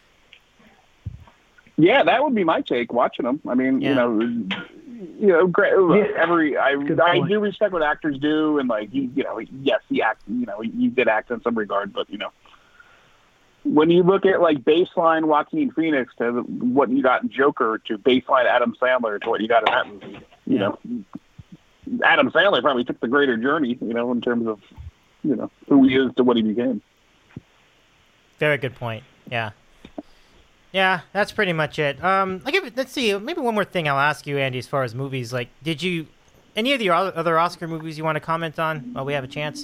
Yeah, that would be my take, watching him. I mean, yeah. you know, you know, great. Yeah. Every I, I do respect what actors do, and like he, you know, yes, he act, you know, he, he did act in some regard, but you know, when you look at like baseline Joaquin Phoenix to what you got in Joker to baseline Adam Sandler to what you got in that movie, you yeah. know, Adam Sandler probably took the greater journey, you know, in terms of you know who he is to what he became. Very good point. Yeah. Yeah, that's pretty much it. Um, I give, let's see, maybe one more thing I'll ask you, Andy, as far as movies. Like, did you, any of the other Oscar movies you want to comment on while we have a chance?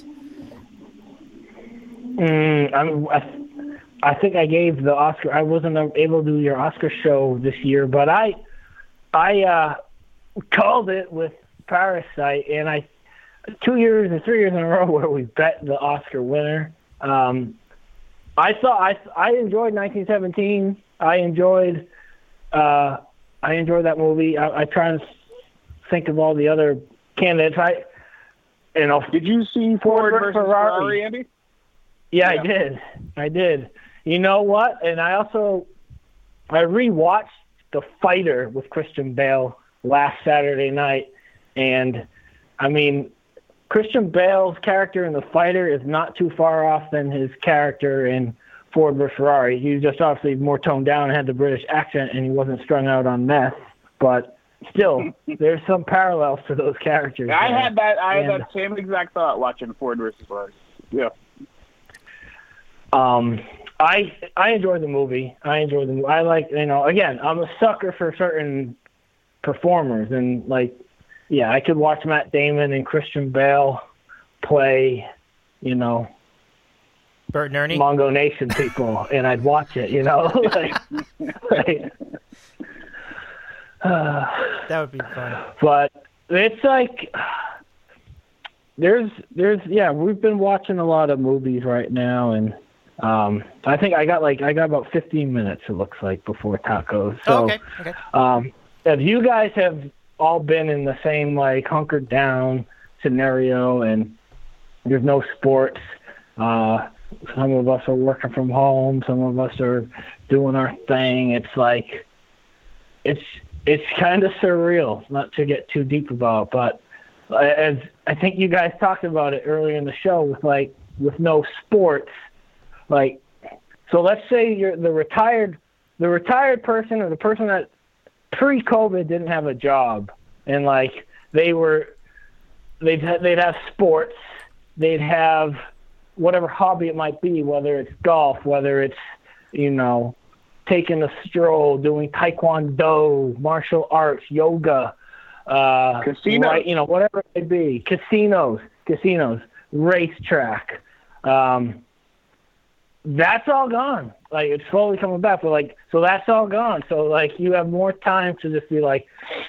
Mm, I'm, I, I think I gave the Oscar, I wasn't able to do your Oscar show this year, but I, I uh, called it with Parasite, and I, two years or three years in a row where we bet the Oscar winner. Um, I saw, I, I enjoyed nineteen seventeen. I enjoyed, uh, I enjoyed that movie. I, I try and think of all the other candidates. I, you know, did you see Ford, Ford versus Ferrari, Ferrari, Andy? Yeah, yeah, I did. I did. You know what? And I also, I rewatched The Fighter with Christian Bale last Saturday night, and I mean, Christian Bale's character in The Fighter is not too far off than his character in Ford versus Ferrari. He was just obviously more toned down and had the British accent, and he wasn't strung out on meth. But still, there's some parallels to those characters. I there. had that. I and, had that same exact thought watching Ford versus Ferrari. Yeah. Um, I I enjoyed the movie. I enjoyed the movie. I like you know. Again, I'm a sucker for certain performers, and like, yeah, I could watch Matt Damon and Christian Bale play, you know. Bert and Ernie? Mongo Nation people, and I'd watch it, you know? like, like, uh, that would be fun. But it's like, there's, there's, yeah, we've been watching a lot of movies right now, and um, I think I got like, I got about fifteen minutes, it looks like, before tacos. So, oh, okay, okay. Um, if you guys have all been in the same, like, hunkered down scenario, and there's no sports, uh, some of us are working from home. Some of us are doing our thing. It's like, it's it's kind of surreal, not to get too deep about, but as I think you guys talked about it earlier in the show with like, with no sports, like, so let's say you're the retired, the retired person or the person that pre-COVID didn't have a job, and like they were, they'd, they'd have sports, they'd have whatever hobby it might be, whether it's golf, whether it's, you know, taking a stroll, doing taekwondo, martial arts, yoga, uh, casinos, right, you know, whatever it may be, casinos, casinos, racetrack. Um, that's all gone. Like, it's slowly coming back, but like, so that's all gone. So like, you have more time to just be like,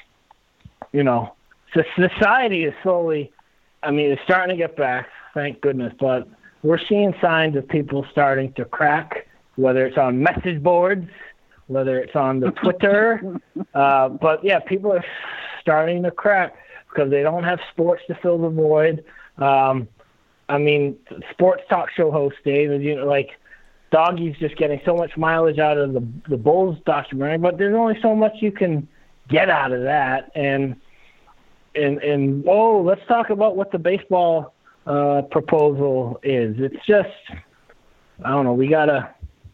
you know, so society is slowly, I mean, it's starting to get back, thank goodness, but we're seeing signs of people starting to crack, whether it's on message boards, whether it's on the Twitter. uh, but, yeah, people are starting to crack because they don't have sports to fill the void. Um, I mean, sports talk show host, Dave, you know, like, Doggy's just getting so much mileage out of the, the Bulls documentary, but there's only so much you can get out of that. And, and, and oh, let's talk about what the baseball – Uh, proposal is. It's just, I don't know. We gotta,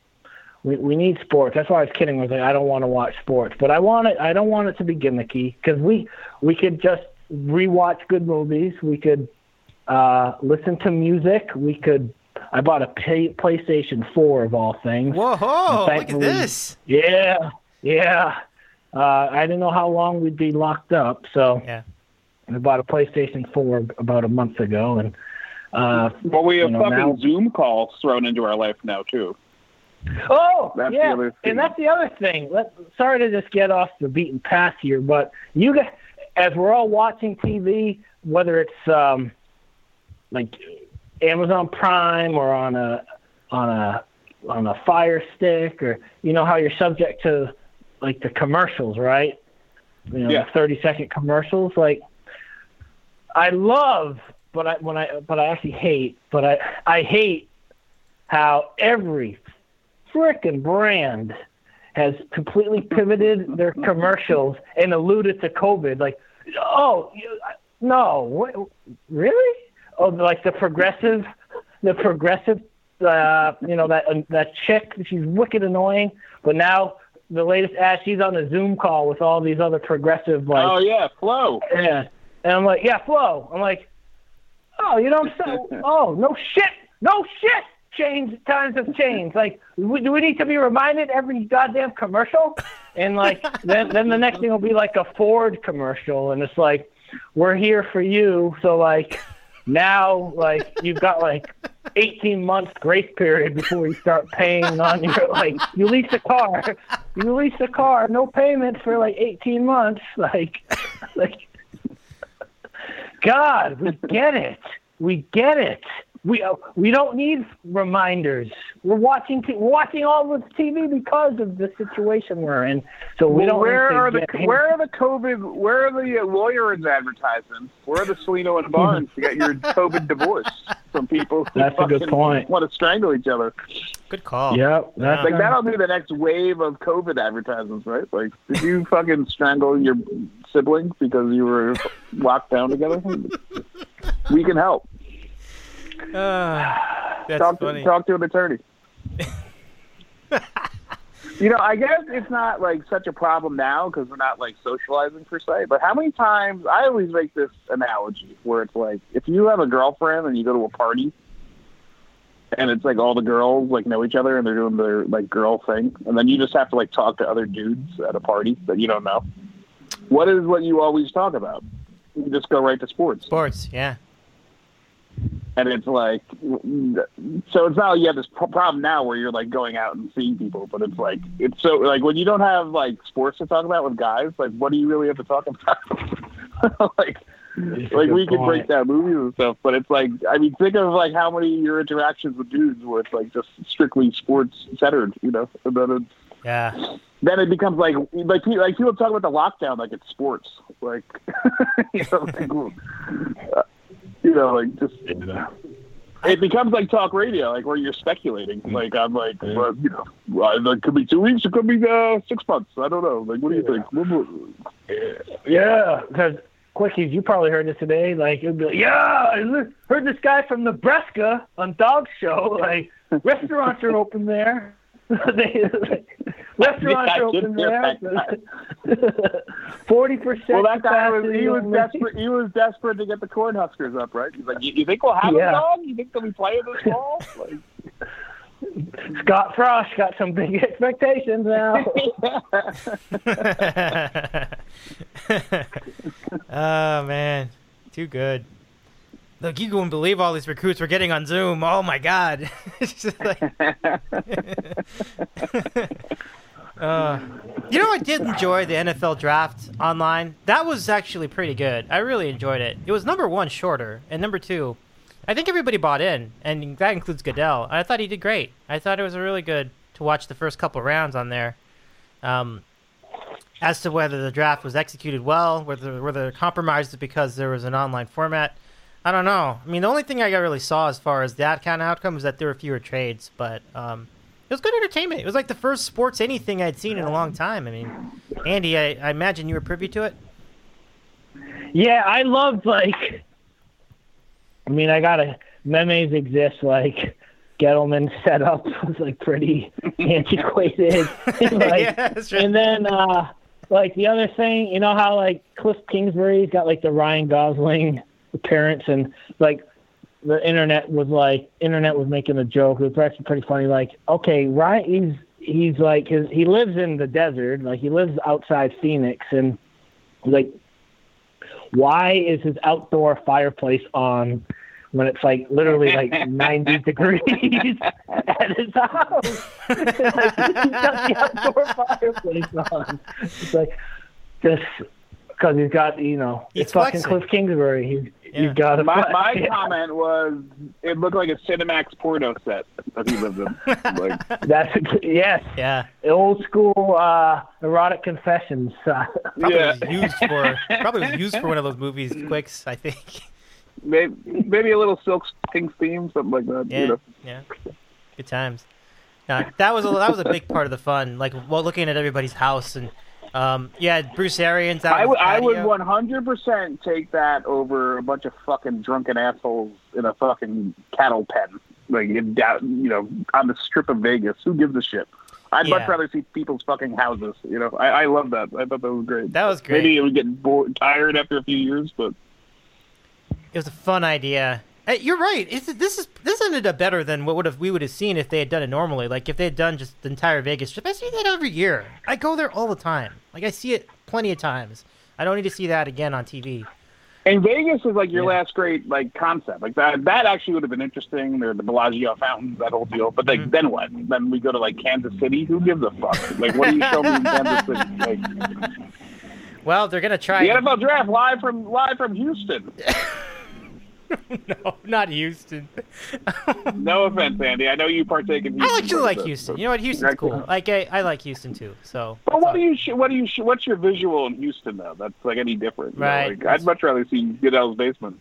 we we need sports. That's why I was kidding. I was like, I don't want to watch sports, but I want it. I don't want it to be gimmicky because we we could just rewatch good movies. We could uh, listen to music. We could. I bought a pay, PlayStation four of all things. Whoa! Look at this. Yeah, yeah. Uh, I didn't know how long we'd be locked up, so yeah. I bought a PlayStation four about a month ago, and uh, well, we have you know, fucking now... Zoom calls thrown into our life now too. Oh, that's yeah, the other thing. And that's the other thing. Let, sorry to just get off the beaten path here, but you guys, as we're all watching T V, whether it's um, like Amazon Prime or on a on a on a Fire Stick, or you know how you're subject to like the commercials, right? You know, yeah. the thirty second commercials. Like, I love, but I when I but I actually hate, but I I hate how every frickin' brand has completely pivoted their commercials and alluded to COVID. Like, oh no, what, really? Oh, like the progressive, the progressive. Uh, you know, that uh, that chick, she's wicked annoying, but now the latest ad, she's on a Zoom call with all these other progressive, like... Oh, yeah, Flo. Yeah. And I'm like, yeah, Flo. I'm like, oh, you know, so, oh, no shit, no shit, change, times have changed. Like, we, do we need to be reminded every goddamn commercial? And, like, then, then the next thing will be, like, a Ford commercial, and it's like, we're here for you, so, like... Now, like, you've got, like, eighteen months grace period before you start paying on your, like, you lease a car. You lease a car, no payments for, like, eighteen months. Like, like, God, we get it. We get it. We uh, we don't need reminders. We're watching t- we're watching all this T V because of the situation we're in. So we well, don't. Where are the get... Where are the COVID? Where are the uh, lawyers' advertisements? Where are the Salino and Barnes to get your COVID divorce from people who That's a good point. want to strangle each other? Good call. Yep. That's like that'll be the next wave of COVID advertisements, right? Like, did you fucking strangle your siblings because you were locked down together? We can help. Uh, that's talk funny. To, talk to an attorney. You know, I guess it's not like such a problem now because we're not like socializing per se. But how many times I always make this analogy where it's like if you have a girlfriend and you go to a party and it's like all the girls like know each other and they're doing their like girl thing, and then you just have to like talk to other dudes at a party that you don't know. What is what you always talk about? You just go right to sports. Sports, yeah. And it's like, so it's not like you have this problem now where you're like going out and seeing people, but it's like, it's so like when you don't have like sports to talk about with guys, like what do you really have to talk about? like, it's like we point. can break down movies and stuff, but it's like, I mean, think of like how many of your interactions with dudes where it's like just strictly sports centered, you know, and then it's, yeah. Then it becomes like, like, like people talk about the lockdown like it's sports, like, you know, like, uh, you know, like just it becomes like talk radio, like where you're speculating. Like I'm like, yeah. well, you know, well, it could be two weeks, it could be uh, six months. I don't know. Like, what do you yeah. think? Yeah, because Quickies, you probably heard this today. Like, it'd be like, yeah, I heard this guy from Nebraska on Dog Show. Like, restaurants are open there. they, like, restaurants are open there. Forty percent. Well, that guy was he was desperate. He was desperate to get the Cornhuskers up, right? He's like, you, you think we'll have yeah. a dog? You think they'll be playing this fall? Like, Scott Frost got some big expectations now. Oh man, too good. Look, you wouldn't believe all these recruits we're getting on Zoom. Oh my God. It's just like... uh, you know, I did enjoy the N F L draft online. That was actually pretty good. I really enjoyed it. It was number one shorter, and number two, I think everybody bought in, and that includes Goodell. I thought he did great. I thought it was really good to watch the first couple rounds on there. Um, as to whether the draft was executed well, whether whether compromised because there was an online format, I don't know. I mean, the only thing I really saw as far as that kind of outcome was that there were fewer trades, but um, it was good entertainment. It was like the first sports anything I'd seen in a long time. I mean, Andy, I, I imagine you were privy to it? Yeah, I loved, like, I mean, I got to, memes exist, like, Gettleman setup was, like, pretty antiquated. like, yeah, that's right. And then, uh, like, the other thing, you know how, like, Cliff Kingsbury's got, like, the Ryan Gosling appearance, and like the internet was like internet was making a joke. It was actually pretty funny. Like, okay, Ryan, he's he's like his, he lives in the desert, like he lives outside Phoenix, and like, why is his outdoor fireplace on when it's like literally like ninety degrees at his house? Like, he's got the outdoor fireplace on. It's like just because he's got, you know, He's it's fucking flexing. Cliff Kingsbury. He's Yeah. he's got a My, flex. my Yeah. comment was, it looked like a Cinemax porno set that he lived in. Like, That's yes, Yeah. old school uh, erotic confessions. Uh, Probably yeah, was used for probably was used for one of those movies, Quicks, I think. maybe, maybe a little Silk King's theme, something like that. Yeah. You know? Yeah. Good times. No, that was a that was a big part of the fun. Like, well, looking at everybody's house and. Um, yeah, Bruce Arians out I on would, the I would patio. one hundred percent take that over a bunch of fucking drunken assholes in a fucking cattle pen, like in down, you know, on the strip of Vegas. Who gives a shit? I'd Yeah. much rather see people's fucking houses. You know, I, I love that. I thought that was great. That was great. Maybe it would get bored, tired after a few years, but It was a fun idea. Hey, you're right. It's, this is this ended up better than what would have we would have seen if they had done it normally. Like if they had done just the entire Vegas trip. I see that every year. I go there all the time. Like I see it plenty of times. I don't need to see that again on T V. and Vegas is like your Yeah. last great like concept. Like that, that actually would have been interesting. There, the Bellagio fountains, that whole deal. But like, Mhm. then what? Then we go to like Kansas City. Who gives a fuck? Like, what do you show me in Kansas City? Like, Well, they're gonna try. the N F L draft live from live from Houston. No, not Houston. No offense, Andy. I know you partake in Houston. I actually like but- Houston. You know what? Houston's cool. Excellent. Like I, I like Houston too. So. But that's what all. do you? sh- What do you? sh- What's your visual in Houston though? That's like any different. you know, Right. like, I'd much rather see Goodell's basement.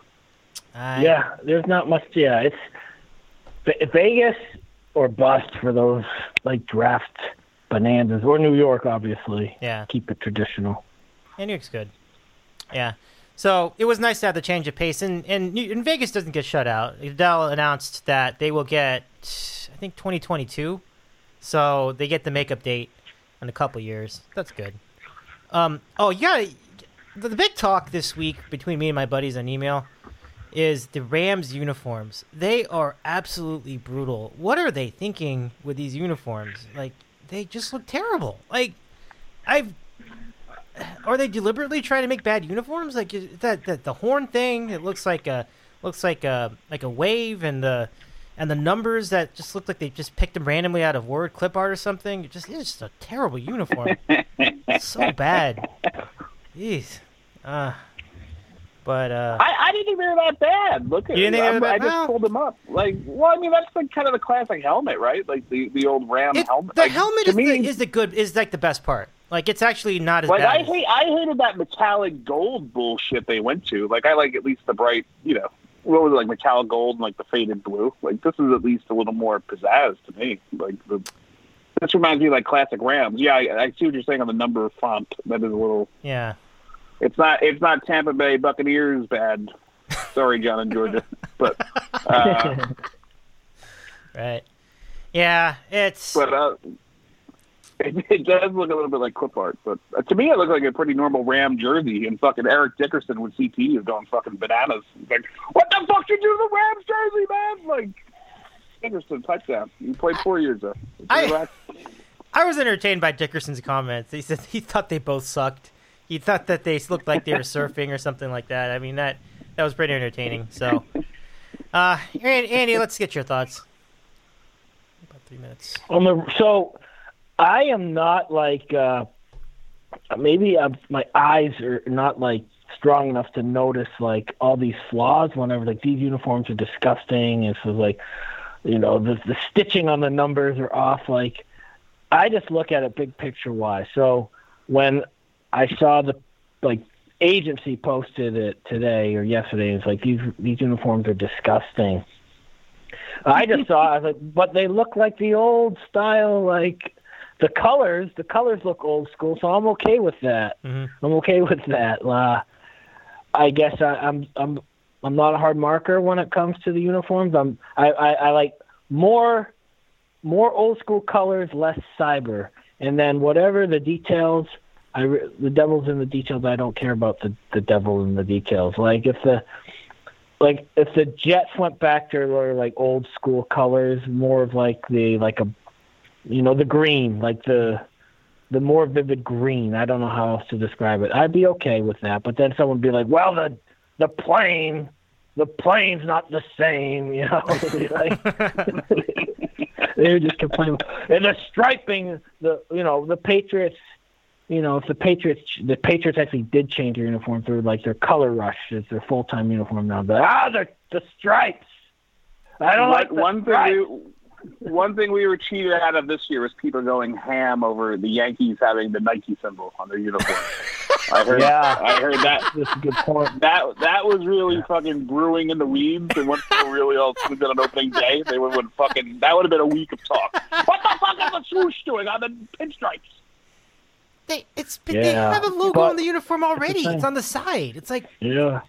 I- yeah, there's not much. Yeah, it's Ve- Vegas or bust for those like draft bonanzas, or New York, obviously. Yeah. Keep it traditional. And New York's good. Yeah. So it was nice to have the change of pace, and and, New- and Vegas doesn't get shut out. Goodell announced that they will get, I think, twenty twenty-two. So they get the makeup date in a couple years. That's good. Um. Oh, yeah. The, the big talk this week between me and my buddies on email is the Rams uniforms. They are absolutely brutal. What are they thinking with these uniforms? Like, they just look terrible. Like, I've. Are they deliberately trying to make bad uniforms? Like is that, that the horn thing? It looks like a looks like a like a wave, and the and the numbers that just look like they just picked them randomly out of word clip art or something. It just it's just a terrible uniform. It's so bad. Jeez. Uh, but uh, I, I didn't think they were that bad. Look at You didn't think they were I, I that- just no. pulled them up. Like, well, I mean, that's like kind of the classic helmet, right? Like the, the old Ram it, helmet. the Like, helmet to is me, the, is the good is like the best part. Like it's actually not as Like bad. I as- hate, I hated that metallic gold bullshit they went to. Like I like at least the bright, you know, what was it, like metallic gold and like the faded blue. Like this is at least a little more pizzazz to me. Like the, this reminds me of like classic Rams. Yeah, I, I see what you're saying on the number font. That is a little. yeah. It's not. It's not Tampa Bay Buccaneers bad. Sorry, John and Georgia, but uh, Right. Yeah. It's. but uh, it, it does look a little bit like clip art. But uh, to me, it looks like a pretty normal Ram jersey. And fucking Eric Dickerson with C T E is going fucking bananas. He's like, what the fuck you do to the Rams jersey, man? Like, Dickerson touchdown. You played four years though. I- I was entertained by Dickerson's comments. He said he thought they both sucked. He thought that they looked like they were surfing or something like that. I mean, that that was pretty entertaining. So, uh, Andy, Andy, let's get your thoughts. About three minutes. On the, so I am not like uh, maybe I'm, my eyes are not like strong enough to notice like all these flaws whenever like these uniforms are disgusting. It's like, you know, the the stitching on the numbers are off. Like I just look at it big picture wise. So when I saw the like agency posted it today or yesterday, it's like these these uniforms are disgusting. I just saw, I was like, but they look like the old style, like the colors. The colors look old school, so I'm okay with that. Mm-hmm. I'm okay with that. Uh, I guess I, I'm I'm I'm not a hard marker when it comes to the uniforms. I'm I, I, I like more more old school colors, less cyber, and then whatever the details. I re- the devil's in the details. I don't care about the the devil in the details. Like if the like if the Jets went back to their like old school colors, more of like the like a you know, the green, like the the more vivid green. I don't know how else to describe it. I'd be okay with that. But then someone would be like, well, the the plane, the plane's not the same, you know. Like, they would just complain. And the striping, the you know, the Patriots, you know, if the Patriots the Patriots actually did change their uniform through like their color rush, it's their full time uniform now. But ah, the the stripes. I don't like, like the one stripes. thing. We, one thing we were cheated out of this year was people going ham over the Yankees having the Nike symbol on their uniform. I heard. Yeah, I heard that. That's a good point. That that was really fucking brewing in the weeds, and once people really all tuned in on opening day, they would, would fucking. That would have been a week of talk. What the fuck is the swoosh doing on the pinstripes? They it's Yeah, they have a logo but- on the uniform already. It's It's on the side. It's like Yeah.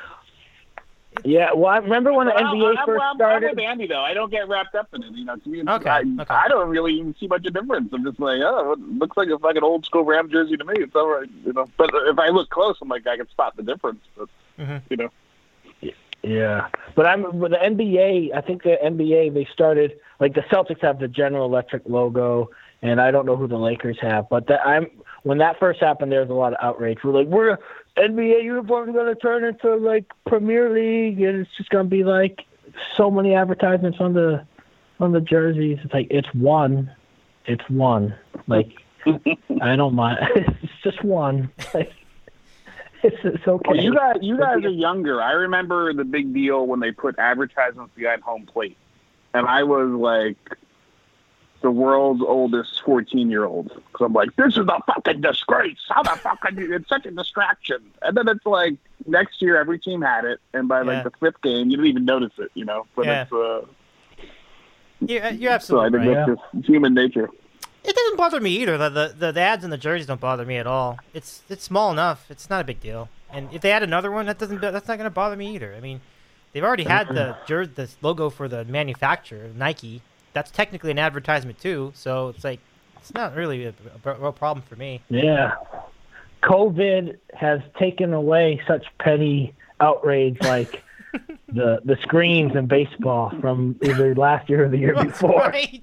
Yeah, well, I remember when the But N B A I'm, I'm, first I'm, started. I'm with Andy though. I don't get wrapped up in it. You know, to me, it's- Okay, I, okay. I don't really even see much of a difference. I'm just like, oh, it looks like a fucking old school Ram jersey to me. It's all right, you know. But if I look close, I'm like, I can spot the difference. But, Mhm. you know. Yeah, but I'm with the N B A. I think the N B A they started like the Celtics have the General Electric logo, and I don't know who the Lakers have. But that I'm when that first happened, there was a lot of outrage. We're like, we're N B A uniforms going to turn into like Premier League, and it's just going to be like so many advertisements on the on the jerseys. It's like it's one, it's one. Like I don't mind. It's just one. Like, it's it's okay. Well, you guys, you guys are younger. I remember the big deal when they put advertisements behind home plate, and I was like the world's oldest fourteen-year-old. Because I'm like, this is a fucking disgrace. How the fuck can you? It's such a distraction. And then it's like next year, every team had it, and by Yeah. like the fifth game, you didn't even notice it. You know, but Yeah. it's uh, you're, you're so I absolutely think right. that's just human nature. It doesn't bother me either. The, the the the ads and the jerseys don't bother me at all. It's it's small enough. It's not a big deal. And if they add another one, that doesn't that's not going to bother me either. I mean, they've already had the jer- the logo for the manufacturer, Nike. That's technically an advertisement too. So it's like it's not really a, a real problem for me. Yeah. COVID has taken away such petty outrage like the the screens in baseball from either last year or the year before. Right.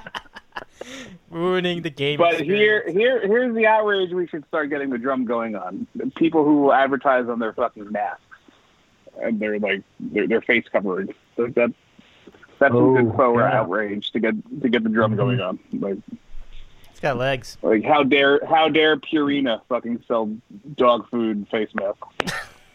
Ruining the game. But experience. here, here, here's the outrage we should start getting the drum going on. The people who advertise on their fucking masks and their like their, their face covering. So that that's Oh, some good faux yeah. outrage to get to get the drum Mhm. going on. Like, It's got legs. like how dare how dare Purina fucking sell dog food face masks?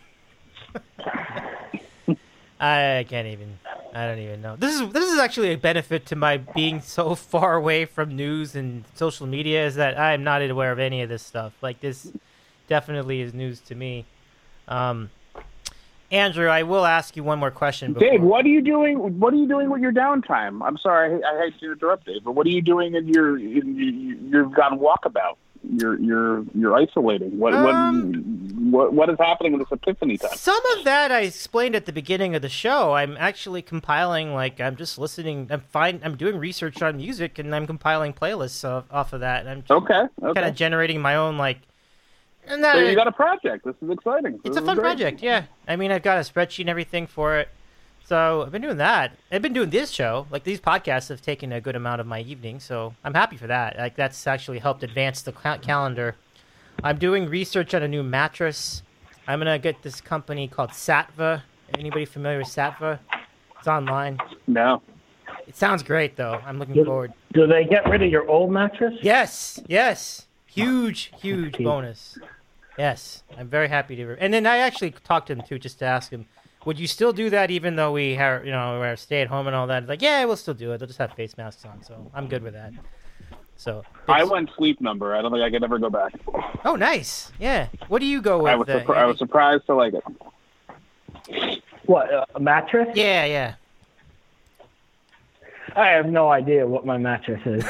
I can't even. I don't even know. This is this is actually a benefit to my being so far away from news and social media is that I am not aware of any of this stuff. Like this, definitely is news to me. Um, Andrew, I will ask you one more question. Before. Dave, what are you doing? What are you doing with your downtime? I'm sorry, I, I hate to interrupt, Dave, but what are you doing in your? In, you, you've gone walkabout. You're you're you're isolating. What Um, what what is happening with this epiphany time? Some of that I explained at the beginning of the show. I'm actually compiling, like, I'm just listening. I'm fine. I'm doing research on music, and I'm compiling playlists off, off of that. And I'm Okay, okay. kind of generating my own, like. And that, So you got a project. This is exciting. This It's a is fun great. project, yeah. I mean, I've got a spreadsheet and everything for it. So I've been doing that. I've been doing this show. Like, these podcasts have taken a good amount of my evening, so I'm happy for that. Like, that's actually helped advance the cal- calendar. I'm doing research on a new mattress. I'm going to get this company called Satva. Anybody familiar with Satva? It's online. No. It sounds great, though. I'm looking Do, forward. do they get rid of your old mattress? Yes, yes. Huge, huge Okay. bonus. Yes, I'm very happy to. And then I actually talked to him too, just to ask him, would you still do that even though we have, you know, we're stay at home and all that? He's like, yeah, we'll still do it. They'll just have face masks on, so I'm good with that. So I went sleep number. I don't think I could ever go back. Oh, nice. Yeah. What do you go with? I was uh, surpri- I was surprised to like it. What, uh, a mattress? Yeah, yeah. I have no idea what my mattress is.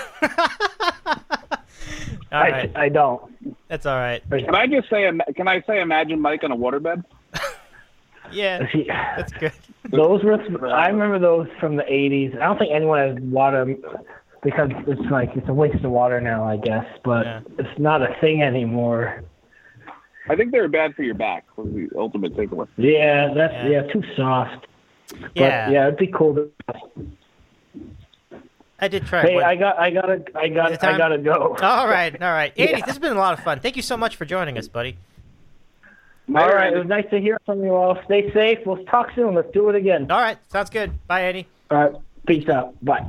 All I, right, I don't. that's all right. Can I just say? ima- Can I say? Imagine Mike on a waterbed. Yeah, that's good. Those were, I remember those from the eighties. I don't think anyone has water because it's like, it's a waste of water now, I guess, but Yeah. it's not a thing anymore. I think they're bad for your back. Was the ultimate takeaway. Yeah, that's, Yeah. yeah, too soft. But Yeah. yeah, it'd be cool to, I did try. Hey, What- I got, I gotta, I Is got, it I time? gotta go. All right, all right. Andy, Yeah. this has been a lot of fun. Thank you so much for joining us, buddy. All right, it was nice to hear from you all. Stay safe. We'll talk soon. Let's do it again. All right, sounds good. Bye, Andy. All right, peace out. Bye.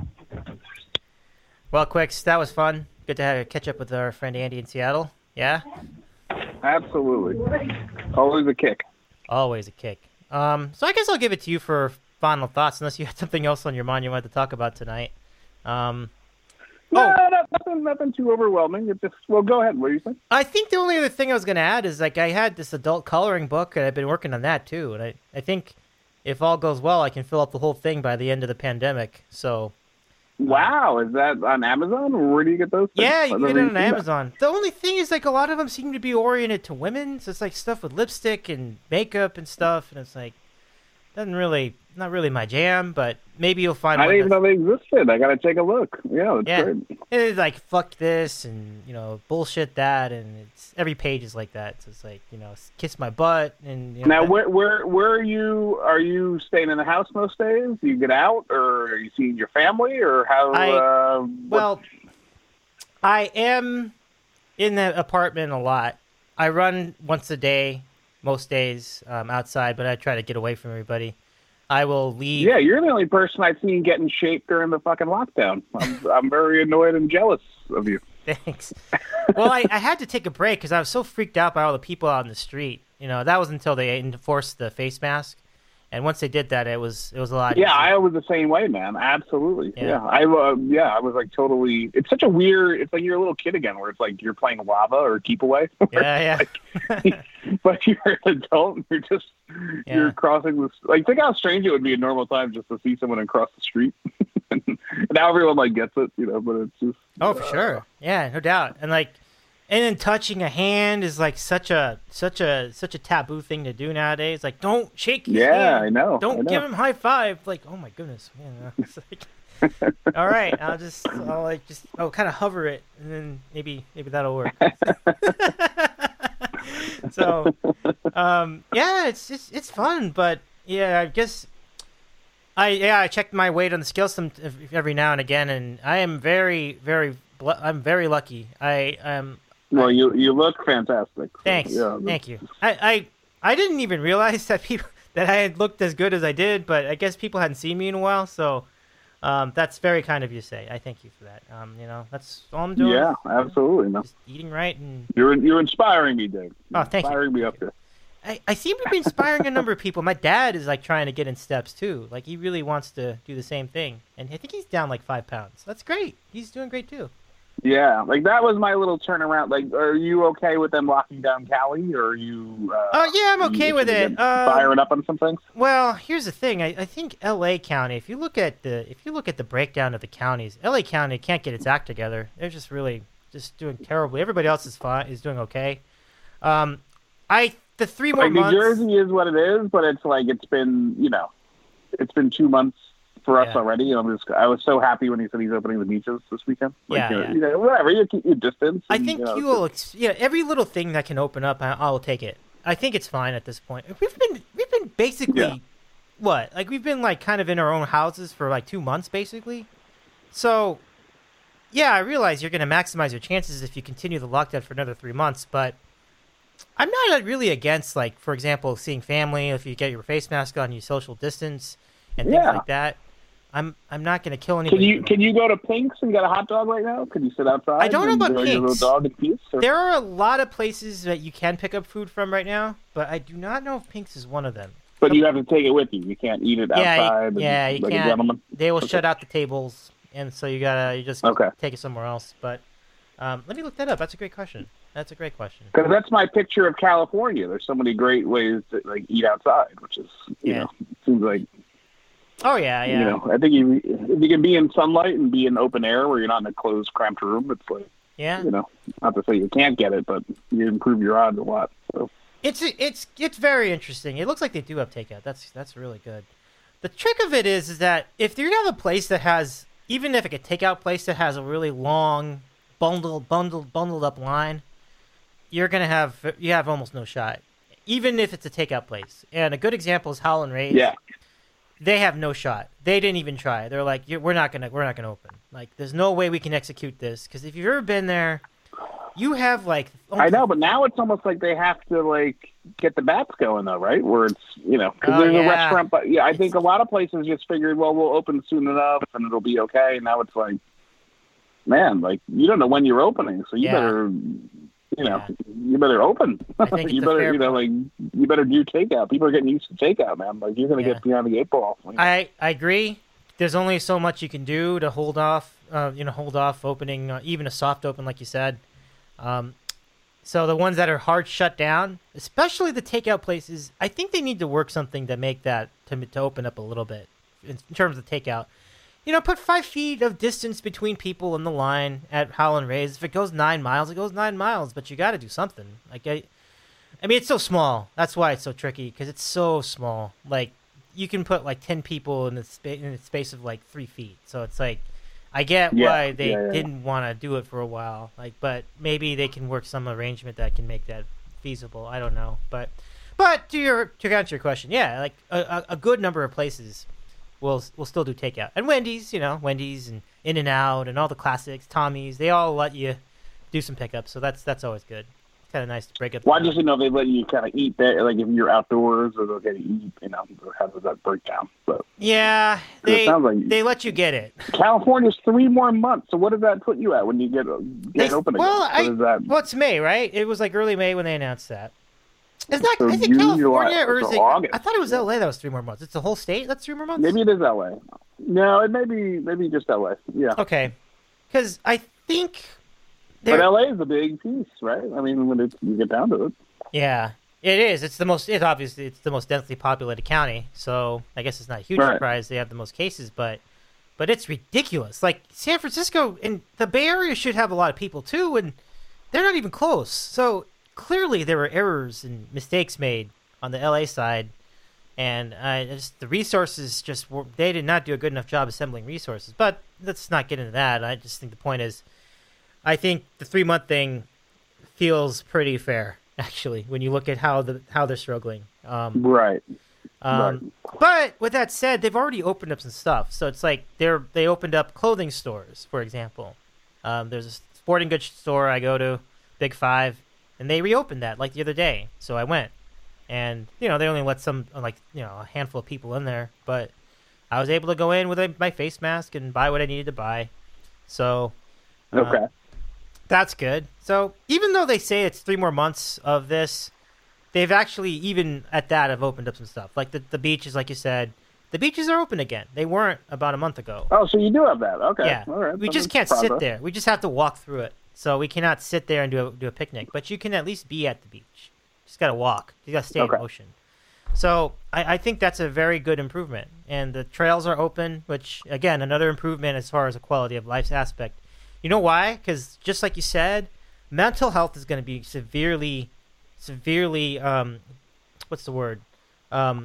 Well, Quicks, that was fun. Good to have catch up with our friend Andy in Seattle. Yeah? Absolutely. Always a kick. Always a kick. Um, so I guess I'll give it to you for final thoughts, unless you had something else on your mind you wanted to talk about tonight. Um, No, oh, no, nothing, nothing too overwhelming. It just, well, go ahead. What do you think? I think the only other thing I was going to add is, like, I had this adult coloring book, and I've been working on that, too. And I, I think if all goes well, I can fill up the whole thing by the end of the pandemic. So, Wow, is that on Amazon? Or where do you get those things? yeah, you I've can get never it on seen that. Amazon. The only thing is, like, a lot of them seem to be oriented to women. So it's, like, stuff with lipstick and makeup and stuff. And it's, like, doesn't really, not really my jam, but maybe you'll find I one didn't even that's- know they existed. I got to take a look. Yeah, that's Yeah. great. It's like fuck this and you know bullshit that, and it's every page is like that. So it's like you know kiss my butt and you know, Now, that- where where where are you? Are you staying in the house most days? Do you get out, or are you seeing your family, or how? I- uh, what- well, I am in the apartment a lot. I run once a day, most days um, outside, but I try to get away from everybody. I will leave. yeah, you're the only person I've seen get in shape during the fucking lockdown. I'm I'm very annoyed and jealous of you. Thanks. Well, I, I had to take a break because I was so freaked out by all the people out in the street. You know, that was until they enforced the face mask, and once they did that, it was it was a lot. Yeah, I easier. was the same way, man. Absolutely. Yeah. Yeah, I uh, yeah, I was like totally. It's such a weird. It's like you're a little kid again, where it's like you're playing lava or keep away. Yeah, yeah. But you're an adult. And you're just Yeah. you're crossing this. Like, think how strange it would be in normal times just to see someone across the street. And now everyone like gets it, you know. But it's just Oh, for sure. Yeah, no doubt. And like, and then touching a hand is like such a such a such a taboo thing to do nowadays. Like, don't shake his Yeah, hand. I know, Don't I know. give him high five. Like, oh my goodness, man. It's like, all right, I'll just I'll like just I'll kind of hover it, and then maybe maybe that'll work. So, um, yeah, it's just it's fun, but yeah, I guess. I yeah, I checked my weight on the scale some every now and again, and I am very, very, bl- I'm very lucky. I am. well, you you look fantastic. So, Thanks, yeah, thank you. I, I I didn't even realize that people that I had looked as good as I did, but I guess people hadn't seen me in a while, so um, that's very kind of you to say. I thank you for that. Um, you know, that's all I'm doing. Yeah, absolutely. No. Just eating right, and You're you're inspiring me, Dave. You're Oh, thank you. inspiring me up here. I, I seem to be inspiring a number of people. My dad is like trying to get in steps too. Like he really wants to do the same thing, and I think he's down like five pounds. That's great. He's doing great too. Yeah, like that was my little turnaround. Like, are you okay with them locking down Cali, or are you? Uh, Oh yeah, I'm okay you with it. Um, firing up on some things. Well, here's the thing. I, I think L A County. If you look at the if you look at the breakdown of the counties, L A County can't get its act together. They're just really just doing terribly. Everybody else is fine. Is doing okay. Um, I the three more Like New months. Jersey is what it is, but it's like it's been you know, it's been two months for us Yeah. already. And I'm just I was so happy when he said he's opening the beaches this weekend. Like, Yeah, you know, yeah. you know, whatever. You keep your distance. I and, think you, know, you will. Ex- yeah, every little thing that can open up, I, I'll take it. I think it's fine at this point. We've been we've been basically Yeah. what like we've been like kind of in our own houses for like two months basically. So yeah, I realize you're going to maximize your chances if you continue the lockdown for another three months, but I'm not really against like, for example, seeing family. If you get your face mask on, you social distance and things Yeah. like that. I'm I'm not going to kill anybody. Can you can you go to Pink's and get a hot dog right now? Can you sit outside? I don't know and about enjoy your Pink's. little dog in peace? Or? There are a lot of places that you can pick up food from right now, but I do not know if Pink's is one of them. But you have to take it with you. You can't eat it Yeah, you- outside. yeah, and, you like can't. a gentleman. They will Okay. shut out the tables, and so you gotta you just Okay. take it somewhere else. But um, let me look that up. That's a great question. That's a great question. Because that's my picture of California. There's so many great ways to like eat outside, which is you Yeah. know seems like Oh yeah, yeah. you know I think you if you can be in sunlight and be in open air where you're not in a closed, cramped room, it's like yeah. you know not to say you can't get it, but you improve your odds a lot. So It's it's it's very interesting. It looks like they do have takeout. That's that's really good. The trick of it is is that if you have a place that has even if like a takeout place that has a really long bundled bundled bundled up line, you're gonna have you have almost no shot. Even if it's a takeout place. And a good example is Howlin' Ray's. yeah, they have no shot. They didn't even try. They're like, we're not gonna, we're not gonna open. Like, there's no way we can execute this because if you've ever been there, you have like. I know, but now it's almost like they have to like get the bats going though, right? Where it's you know because oh, there's yeah. a restaurant, but yeah, I it's... think a lot of places just figured, well, we'll open soon enough and it'll be okay. And now it's like, man, like you don't know when you're opening, so you yeah. better. You know, yeah. you better open. I think you it's better, a fair you know, point. like you better do takeout. People are getting used to takeout, man. Like you're going to yeah. get beyond the eight ball. I, I agree. There's only so much you can do to hold off, uh, you know, hold off opening, uh, even a soft open, like you said. Um, so the ones that are hard shut down, especially the takeout places, I think they need to work something to make that to to open up a little bit in, in terms of takeout. You know, put five feet of distance between people in the line at Howlin' Rays. If it goes nine miles, it goes nine miles. But you got to do something. Like, I, I mean, it's so small. That's why it's so tricky because it's so small. Like, you can put like ten people in the space in the space of like three feet. So it's like, I get yeah, why they yeah, yeah. didn't want to do it for a while. Like, but maybe they can work some arrangement that can make that feasible. I don't know. But, but to your to answer your question, yeah, like a, a, a good number of places. We'll we'll still do takeout. And Wendy's, you know, Wendy's and In-N-Out and all the classics, Tommy's, they all let you do some pickups. So that's that's always good. It's kind of nice to break up. Well, I just didn't know if they let you kind of eat there, like if you're outdoors or they'll get to eat, you know, how does that break down? So, yeah, they like they let you get it. California's three more months. So what does that put you at when you get, get They, open well, again? What is that? Well, it's May, right? It was like early May when they announced that. It's not, So I think June, California, July, or is so it? August. I thought it was L A that was three more months. It's the whole state that's three more months? Maybe it is L A. No, it may be, maybe just L A. Yeah. Okay. Because I think... But L A is a big piece, right? I mean, when it's, you get down to it. Yeah, it is. It's the most, it obviously, it's the most densely populated county. So I guess it's not a huge Right. surprise they have the most cases, but but it's ridiculous. Like, San Francisco and the Bay Area should have a lot of people too, and they're not even close. So... Clearly, there were errors and mistakes made on the L A side, and uh, just the resources just were, they did not do a good enough job assembling resources. But let's not get into that. I just think the point is, I think the three month thing feels pretty fair, actually, when you look at how the how they're struggling. Um, right. Um, right. But with that said, they've already opened up some stuff. So it's like they're they opened up clothing stores, for example. Um, there's a sporting goods store I go to, Big Five. And they reopened that like the other day, so I went, and you know they only let some like you know a handful of people in there, but I was able to go in with a, my face mask and buy what I needed to buy. So uh, okay, that's good. So even though they say it's three more months of this, they've actually even at that have opened up some stuff. Like the the beaches, like you said, the beaches are open again. They weren't about a month ago. Oh, so you do have that? Okay, yeah. All right. We So just that's can't progress. sit there. We just have to walk through it. So we cannot sit there and do a, do a picnic, but you can at least be at the beach. Just got to walk. You got to stay Okay. in motion. So I, I think that's a very good improvement. And the trails are open, which, again, another improvement as far as a quality of life aspect. You know why? Because just like you said, mental health is going to be severely, severely, um, what's the word? Um,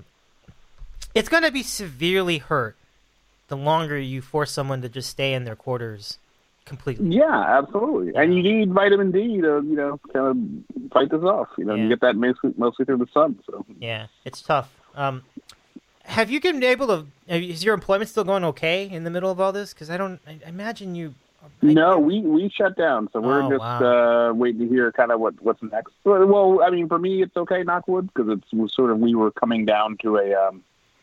it's going to be severely hurt the longer you force someone to just stay in their quarters completely. Yeah, absolutely. Yeah. And you need vitamin D to, you know, kind of fight this off. You know, Yeah. you get that mostly, mostly through the sun. So Yeah, it's tough. Um, have you been able to? Is your employment still going okay in the middle of all this? Because I don't. I imagine you. I, no, we, we shut down. So we're Oh, just wow. uh, waiting to hear kind of what, what's next. Well, I mean, for me, it's okay, knock wood, because it's it was sort of we were coming down to a. Um,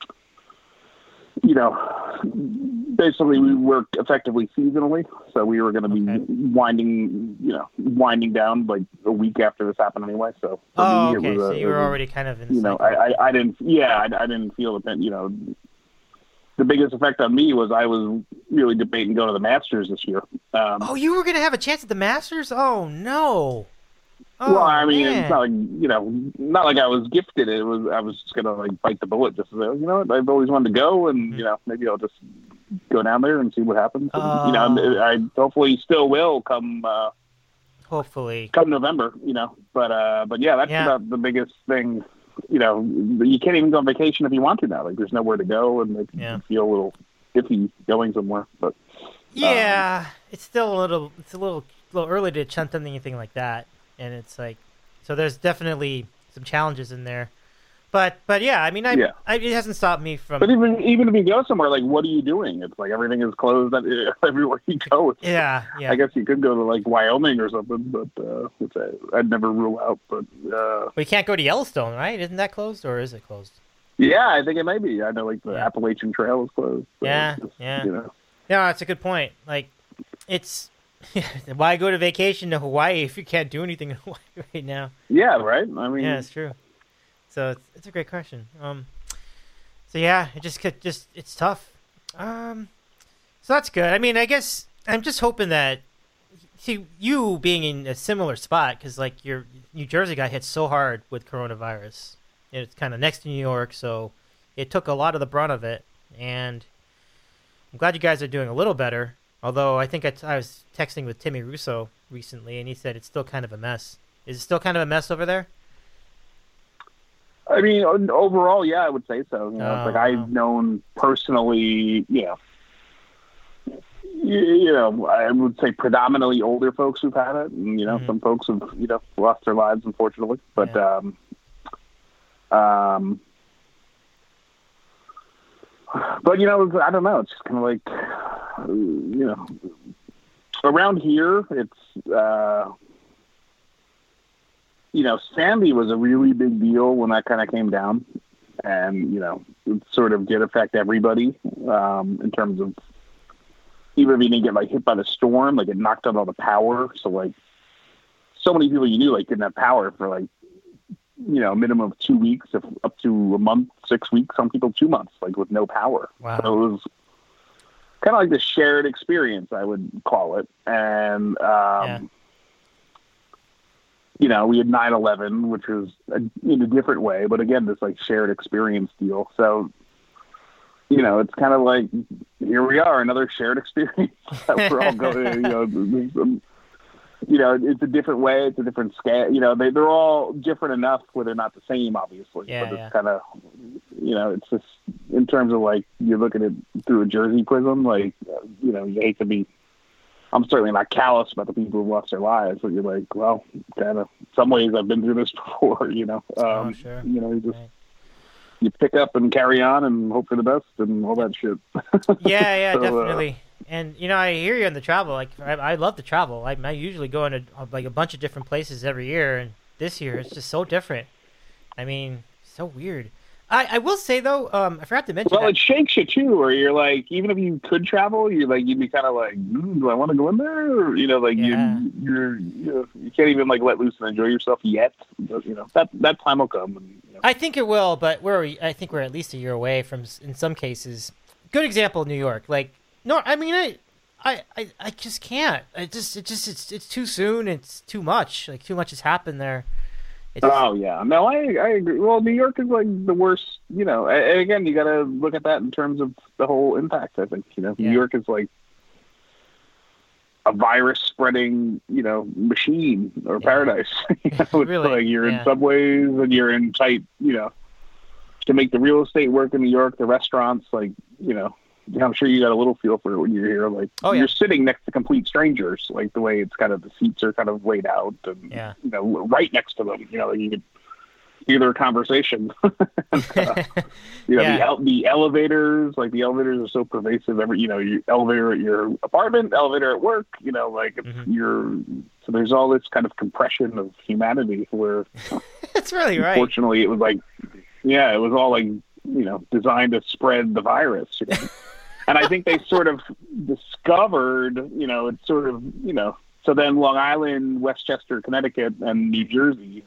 You know, basically we worked effectively seasonally, so we were going to be Okay. winding, you know, winding down like a week after this happened anyway. So for Oh, me, okay. it was So a, you it were was, already kind of in. The you know, cycle. I, I, I didn't, yeah, I, I didn't feel that, you know, the biggest effect on me was I was really debating going to the Masters this year. Um, Oh, you were going to have a chance at the Masters? Oh no. Oh, well, I mean, man. it's not like, you know, not like I was gifted. It was, I was just going to like bite the bullet. Just to say, you know what, I've always wanted to go, and Mm-hmm. you know, maybe I'll just go down there and see what happens. And, Oh. you know, I hopefully still will come, uh, Hopefully. come November. You know, but uh, but yeah, that's Yeah. about the biggest thing. You know, you can't even go on vacation if you want to now. Like, there's nowhere to go, and it Yeah. you feel a little iffy going somewhere. But Yeah, it's still a little. It's a little, little early to attempt anything like that, and it's like, so there's definitely some challenges in there. But but yeah, I mean, I, Yeah. I it hasn't stopped me from. But even even if you go somewhere, like, what are you doing? It's like everything is closed everywhere you go. It's, yeah, yeah. I guess you could go to like Wyoming or something, but uh, which I, I'd never rule out. But uh, we can't go to Yellowstone, right? Isn't that closed, or is it closed? yeah, I think it may be. I know like the Yeah. Appalachian Trail is closed. So Yeah, just, yeah. You know. No, that's a good point. Like, it's why go to vacation to Hawaii if you can't do anything in Hawaii right now? Yeah, right. I mean, Yeah, it's true. So it's, it's a great question. Um, so yeah, it just could just it's tough. Um, so that's good. I mean, I guess I'm just hoping that see you being in a similar spot because like your New Jersey got hit so hard with coronavirus. It's kind of next to New York, so it took a lot of the brunt of it. And I'm glad you guys are doing a little better. Although I think I, t- I was texting with Timmy Russo recently, and he said it's still kind of a mess. Is it still kind of a mess over there? I mean, overall, yeah, I would say so. You know, Oh, it's like I've wow. known personally, you know, you, you know, I would say predominantly older folks who've had it, and you know, Mhm. some folks have, you know, lost their lives, unfortunately. But, um, um, but you know, I don't know. It's just kind of like, uh, you know, around here, it's. Uh, You know, Sandy was a really big deal when that kind of came down, and you know, it sort of did affect everybody um, in terms of even if you didn't get like hit by the storm, like it knocked out all the power. So like, so many people you knew like didn't have power for like, you know, a minimum of two weeks, if up to a month, six weeks. Some people two months, like with no power. Wow. So it was kind of like this shared experience, I would call it, and. Um, Yeah. You know, we had nine eleven, which was a, in a different way, but again, this like shared experience deal. So, you know, it's kind of like, here we are, another shared experience that we're all going, you know, um, you know, it's a different way, it's a different scale, you know, they, they're all different enough where they're not the same, obviously, Yeah, but it's yeah. kind of, you know, it's just in terms of like, you look at it through a Jersey prism, like, uh, you know, you hate to be, I'm certainly not callous about the people who lost their lives, but you're like, well, kind of, some ways I've been through this before, you know. Um, Oh, sure. You know, you just Right. you pick up and carry on and hope for the best and all that shit. Yeah, yeah, So, uh, definitely. And you know, I hear you on the travel. Like, I, I love to travel. I, I usually go into uh, like a bunch of different places every year, and this year it's just so different. I mean, so weird. I, I will say though, um, I forgot to mention. Well, that. it shakes you too, where you're like, even if you could travel, you're like, you'd be kind of like, mm, do I want to go in there? Or, you know, like Yeah. you, you're, you, know, you can't even like let loose and enjoy yourself yet. But, you know, that that time will come. And, you know. I think it will, but we're I think we're at least a year away from s- in some cases. Good example, New York. Like, no, I mean, I, I, I, I just can't. I just, it just, it's, it's too soon. It's too much. Like, too much has happened there. It's, Oh yeah, no, I I agree. Well, New York is like the worst, you know. And again, you got to look at that in terms of the whole impact. I think you know, Yeah. New York is like a virus spreading, you know, machine or Yeah. paradise. You know, it's Really, like you're yeah. in subways and you're in tight, you know, to make the real estate work in New York, the restaurants, like you know. I'm sure you got a little feel for it when you're here. Like Oh, yeah. you're sitting next to complete strangers, like the way it's kind of the seats are kind of laid out, and Yeah. you know, right next to them. You know, like you could hear their conversation. And, uh, you know, Yeah. the el- the elevators, like the elevators are so pervasive. Every you know, your elevator at your apartment, elevator at work. You know, like it's Mhm. you're so there's all this kind of compression of humanity where. That's really right. Unfortunately, it was like, yeah, it was all like, you know, designed to spread the virus. You know? And I think they sort of discovered, you know, it's sort of, you know, so then Long Island, Westchester, Connecticut, and New Jersey.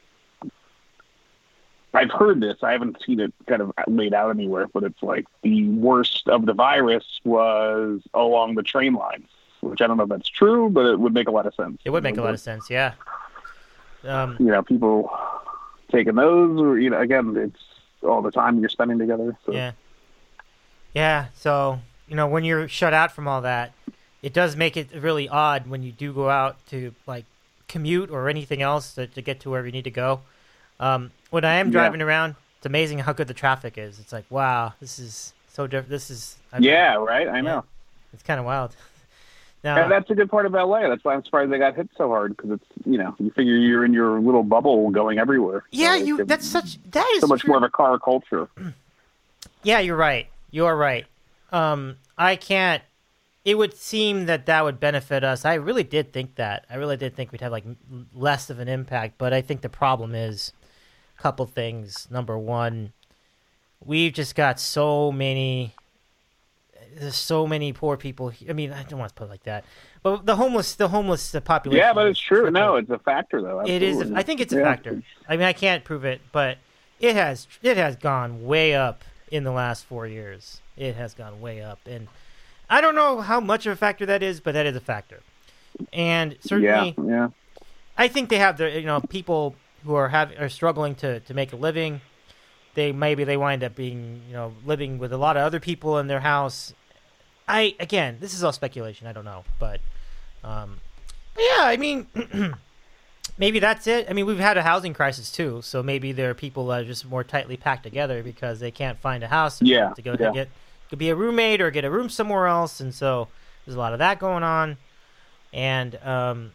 I've heard this. I haven't seen it kind of laid out anywhere, but it's like the worst of the virus was along the train lines, which I don't know if that's true, but it would make a lot of sense. It would make a lot of sense. Yeah. Um, You know, people taking those, or you know, again, it's all the time you're spending together. So. Yeah. Yeah. So, you know, when you're shut out from all that, it does make it really odd when you do go out to like commute or anything else to, to get to where you need to go. Um, when I am Yeah. driving around, it's amazing how good the traffic is. It's like, wow, this is so different. This is, I Yeah, right. I know. It's kind of wild. Now, and that's a good part of L A. That's why I'm surprised they got hit so hard, because it's, you know, you figure you're in your little bubble going everywhere. Yeah, so you. That's such. That is so much true. more of a car culture. Yeah, you're right. You're right. Um, I can't. It would seem that that would benefit us. I really did think that. I really did think we'd have like m- less of an impact. But I think the problem is a couple things. Number one, we've just got so many. There's so many poor people. I mean, I don't want to put it like that, but the homeless, the homeless the population. Yeah, but it's true. tripled. No, it's a factor, though. Absolutely. It is. I think it's a yeah. factor. I mean, I can't prove it, but it has. It has gone way up in the last four years. It has gone way up, and I don't know how much of a factor that is, but that is a factor. And certainly, yeah, yeah. I think they have the you know people who are have are struggling to, to make a living. They maybe they wind up being you know living with a lot of other people in their house. I again, this is all speculation. I don't know, but, um, but yeah, I mean, maybe that's it. I mean, we've had a housing crisis too, so maybe there are people that are just more tightly packed together because they can't find a house yeah, to go yeah. get could be a roommate or get a room somewhere else, and so there's a lot of that going on. And um,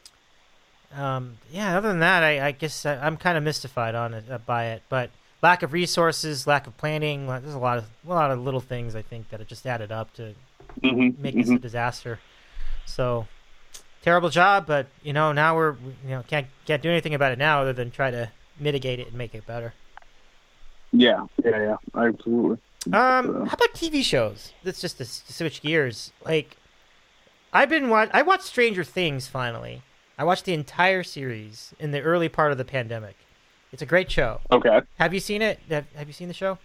um, yeah, other than that, I, I guess I, I'm kind of mystified on it uh, by it, but. Lack of resources, lack of planning. There's a lot of a lot of little things I think that have just added up to mm-hmm, make mm-hmm. this a disaster. So terrible job, but you know now we're you know can't can't do anything about it now other than try to mitigate it and make it better. Yeah, yeah, yeah, absolutely. Um, how about T V shows? That's just to switch gears. Like I've been wa- I watched Stranger Things finally. I watched the entire series in the early part of the pandemic. It's a great show. Okay. Have you seen it? Have, have you seen the show?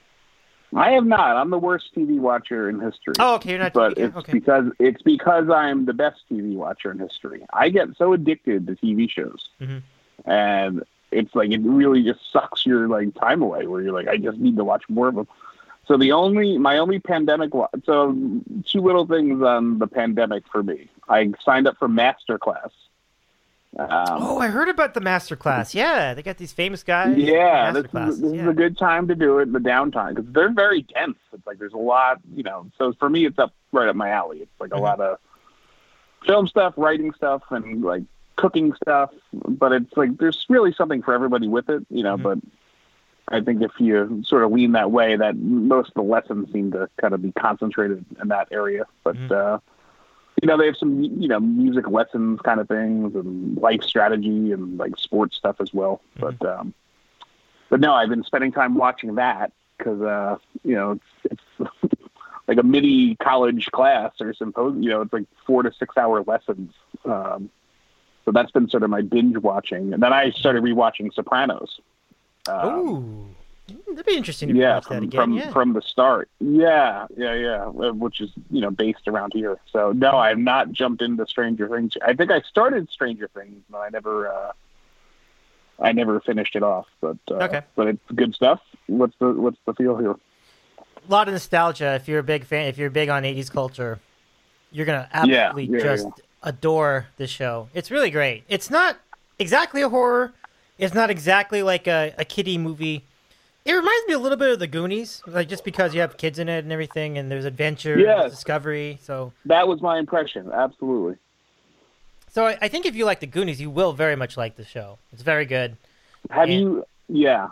I have not. I'm the worst T V watcher in history. Oh, okay. You're not. But T V, it's okay. because it's because I'm the best T V watcher in history. I get so addicted to T V shows, mm-hmm. and it's like it really just sucks your like time away. Where you're like, I just need to watch more of them. So the only my only pandemic. Wa- so two little things on the pandemic for me. I signed up for Masterclass. Um, oh, I heard about the masterclass. Yeah, they got these famous guys. Yeah, this, is, this yeah. is a good time to do it in the downtime because they're very dense. It's like there's a lot, you know. So for me, it's up right up my alley. It's like a mm-hmm. lot of film stuff, writing stuff, and like cooking stuff. But it's like there's really something for everybody with it, you know. Mm-hmm. But I think if you sort of lean that way, that most of the lessons seem to kind of be concentrated in that area. But mm-hmm. uh, you know, they have some, you know, music lessons kind of things and life strategy and like sports stuff as well. Mm-hmm. But, um, but no, I've been spending time watching that because, uh, you know, it's, it's like a mini college class or symposium, you know, it's like four to six hour lessons. Um, so that's been sort of my binge watching. And then I started rewatching Sopranos. Um, Ooh. That'd be interesting to yeah, watch from, that again. From, yeah, from the start. Yeah, yeah, yeah, which is, you know, based around here. So, no, I have not jumped into Stranger Things. I think I started Stranger Things, but I never uh, I never finished it off. But uh, okay. But it's good stuff. What's the What's the feel here? A lot of nostalgia. If you're a big fan, if you're big on eighties culture, you're going to absolutely yeah, yeah, just yeah. adore this show. It's really great. It's not exactly a horror. It's not exactly like a, a kiddie movie. It reminds me a little bit of the Goonies, like just because you have kids in it and everything, and there's adventure, yes. and discovery. So that was my impression, absolutely. So I, I think if you like the Goonies, you will very much like the show. It's very good. Have and you? Yeah.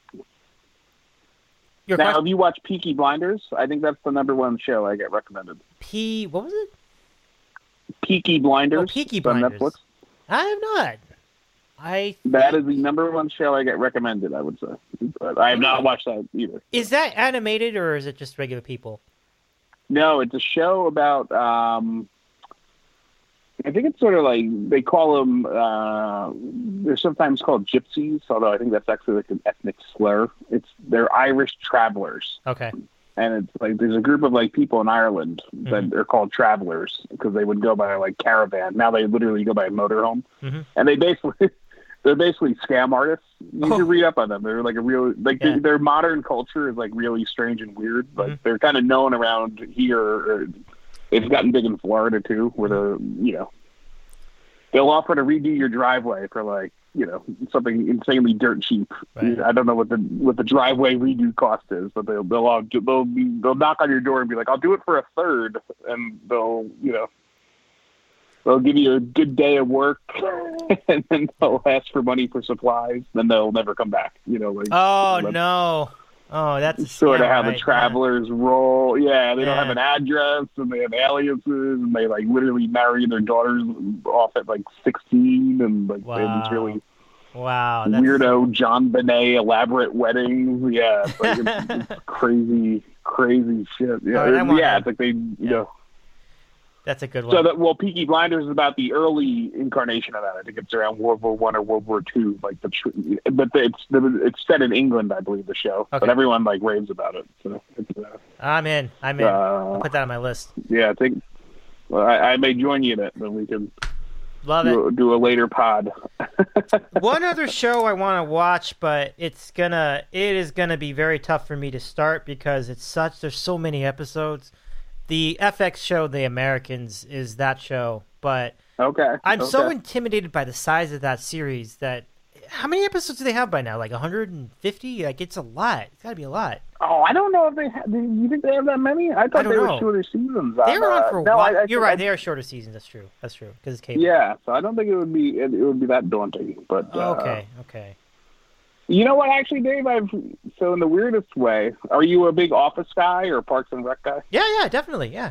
Your now, question? have you watched Peaky Blinders? I think that's the number one show I get recommended. P. What was it? Peaky Blinders. Oh, Peaky on Blinders. Netflix. I have not. I that is the number one show I get recommended, I would say. But I have not watched that either. Is that animated or is it just regular people? No, it's a show about, um, I think it's sort of like, they call them, uh, they're sometimes called gypsies, although I think that's actually like an ethnic slur. It's They're Irish travelers. Okay. And it's like, there's a group of like people in Ireland that mm-hmm. are called travelers because they would go by like caravan. Now they literally go by motorhome. Mm-hmm. And they basically... They're basically scam artists. You oh. should read up on them. They're like a real, like yeah. their modern culture is like really strange and weird, but mm-hmm. they're kind of known around here. Or it's gotten big in Florida too, where they're, you know, they'll offer to redo your driveway for like, you know, something insanely dirt cheap. Right. I don't know what the what the driveway redo cost is, but they'll they'll all, they'll be they'll knock on your door and be like, I'll do it for a third, and they'll you know they'll give you a good day of work, and then they'll ask for money for supplies. Then they'll never come back. You know, like oh like, no, oh that's a sort scam, of how right? the travelers yeah. roll. Yeah, they yeah. don't have an address, and they have aliases, and they like literally marry their daughters off at like sixteen, and like wow. they have these really wow that's... weirdo John Bonet elaborate weddings. Yeah, it's like it's, it's crazy, crazy shit. Yeah, oh, it's, yeah, it's like they, you yeah. know. That's a good one. So that well, Peaky Blinders is about the early incarnation of that. I think it's around World War One or World War Two. Like the, but the, it's the, it's set in England, I believe, the show. Okay. But everyone like raves about it. So it's, uh, I'm in. I'm in. Uh, I'll put that on my list. Yeah, I think well, I, I may join you in it, then we can love do, it. Do a later pod. One other show I want to watch, but it's gonna it is gonna be very tough for me to start because it's such there's so many episodes. The F X show, The Americans, is that show, but okay, I'm okay. so intimidated by the size of that series that how many episodes do they have by now? Like one hundred fifty? Like it's a lot. It's got to be a lot. Oh, I don't know if they have. Do you think they have that many? I thought I they know. were shorter seasons. They were on for a no, while. I, I You're right. I, they are shorter seasons. That's true. That's true because it's cable. Yeah, so I don't think it would be it, it would be that daunting. But uh, okay, okay. You know what, actually, Dave? I've so in the weirdest way. Are you a big Office guy or Parks and Rec guy? Yeah, yeah, definitely, yeah.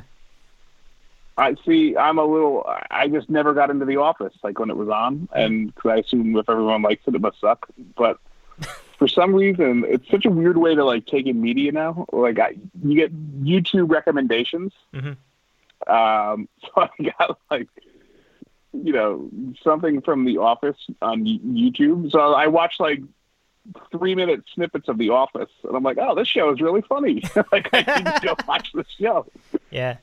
I see. I'm a little. I just never got into The Office, like when it was on, and because I assume if everyone likes it, it must suck. But for some reason, it's such a weird way to like take in media now. Like I, you get YouTube recommendations. Mm-hmm. Um, so I got like, you know, something from The Office on YouTube. So I watched like three minute snippets of The Office, and I'm like, oh, this show is really funny. Like I need to go watch this show. Yeah.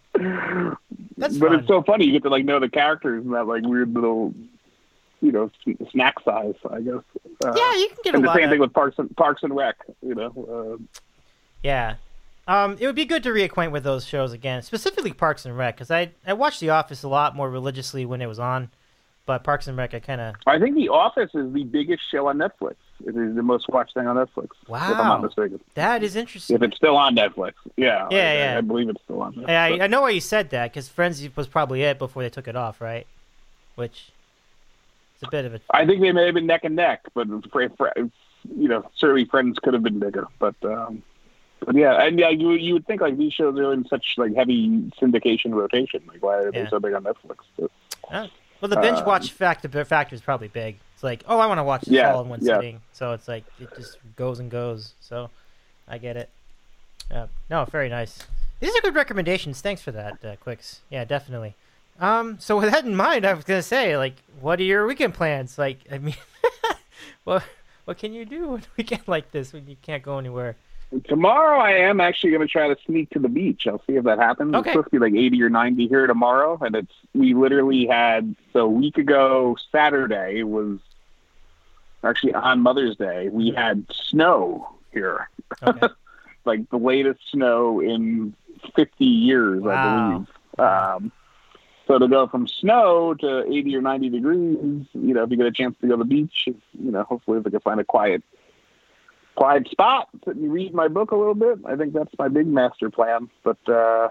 That's but fun. It's so funny. You get to like know the characters in that like weird little, you know, snack size. I guess. Uh, yeah, you can get and a the lot same of... thing with Parks and Parks and Rec. You know. Uh, yeah, um, it would be good to reacquaint with those shows again, specifically Parks and Rec, because I I watched The Office a lot more religiously when it was on, but Parks and Rec I kind of. I think The Office is the biggest show on Netflix. It is the most watched thing on Netflix. Wow, if I'm not mistaken. That is interesting. If it's still on Netflix, yeah, yeah, I, yeah. I believe it's still on. Netflix. Yeah, I, I know why you said that because Friends was probably it before they took it off, right? Which it's a bit of a. I think they may have been neck and neck, but for, for, you know, certainly Friends could have been bigger. But um, but yeah, and yeah, you you would think like these shows are in such like heavy syndication rotation. Like why are yeah. they so big on Netflix? But, uh, well, the binge watch um, factor factor is probably big. It's like, oh, I want to watch this yeah, all in one yeah. sitting. So it's like it just goes and goes. So I get it. Uh, no, very nice. These are good recommendations. Thanks for that, uh, Quicks. Yeah, definitely. Um, so with that in mind, I was gonna say, like, what are your weekend plans? Like, I mean, what what can you do on a weekend like this when you can't go anywhere? Tomorrow, I am actually going to try to sneak to the beach. I'll see if that happens. Okay. It's supposed to be like eighty or ninety here tomorrow, and it's we literally had so a week ago Saturday was actually on Mother's Day. We had snow here, Okay. like the latest snow in fifty years, Wow. I believe. Um, so to go from snow to eighty or ninety degrees, you know, if you get a chance to go to the beach, you know, hopefully if I can find a quiet. quiet spot, sit and read my book a little bit. I think that's my big master plan. But uh,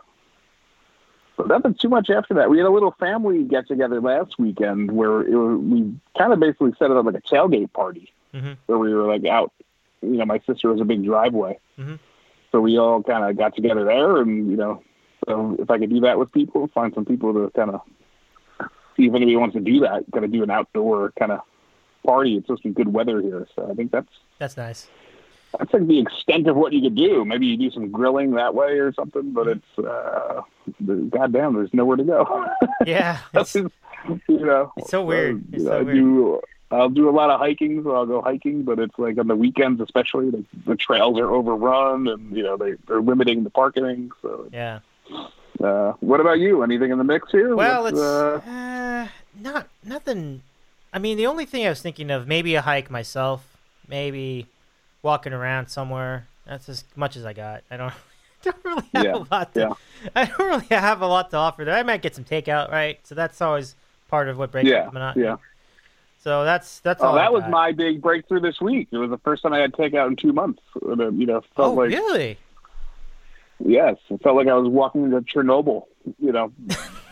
but nothing too much after that. We had a little family get together last weekend where it was, we kind of basically set it up like a tailgate party Mm-hmm. where we were like out. You know, my sister has a big driveway, Mm-hmm. so we all kind of got together there, and you know, so if I could do that with people, find some people to kind of see if anybody wants to do that. Got to do an outdoor kind of party. It's supposed to be good weather here, so I think that's That's nice. That's like the extent of what you could do. Maybe you do some grilling that way or something, but it's, uh, goddamn, there's nowhere to go. Yeah. That's It's, just, you know, it's so weird. uh, It's so I weird. do, I'll do a lot of hiking, so I'll go hiking, but it's like on the weekends, especially, like, the trails are overrun and, you know, they, they're limiting the parking. So, Yeah. uh, what about you? Anything in the mix here? Well, What's, it's uh, uh, not nothing. I mean, the only thing I was thinking of, maybe a hike myself, maybe walking around somewhere. That's as much as I got. I don't, don't really have Yeah, a lot to. yeah. I don't really have a lot to offer there. I might get some takeout, right? So that's always part of what breaks yeah, up the monotony. yeah. So that's that's Oh, all. I that was got. my big breakthrough this week. It was the first time I had takeout in two months. And, uh, you know, felt Oh, like really? Yes, it felt like I was walking into Chernobyl, you know,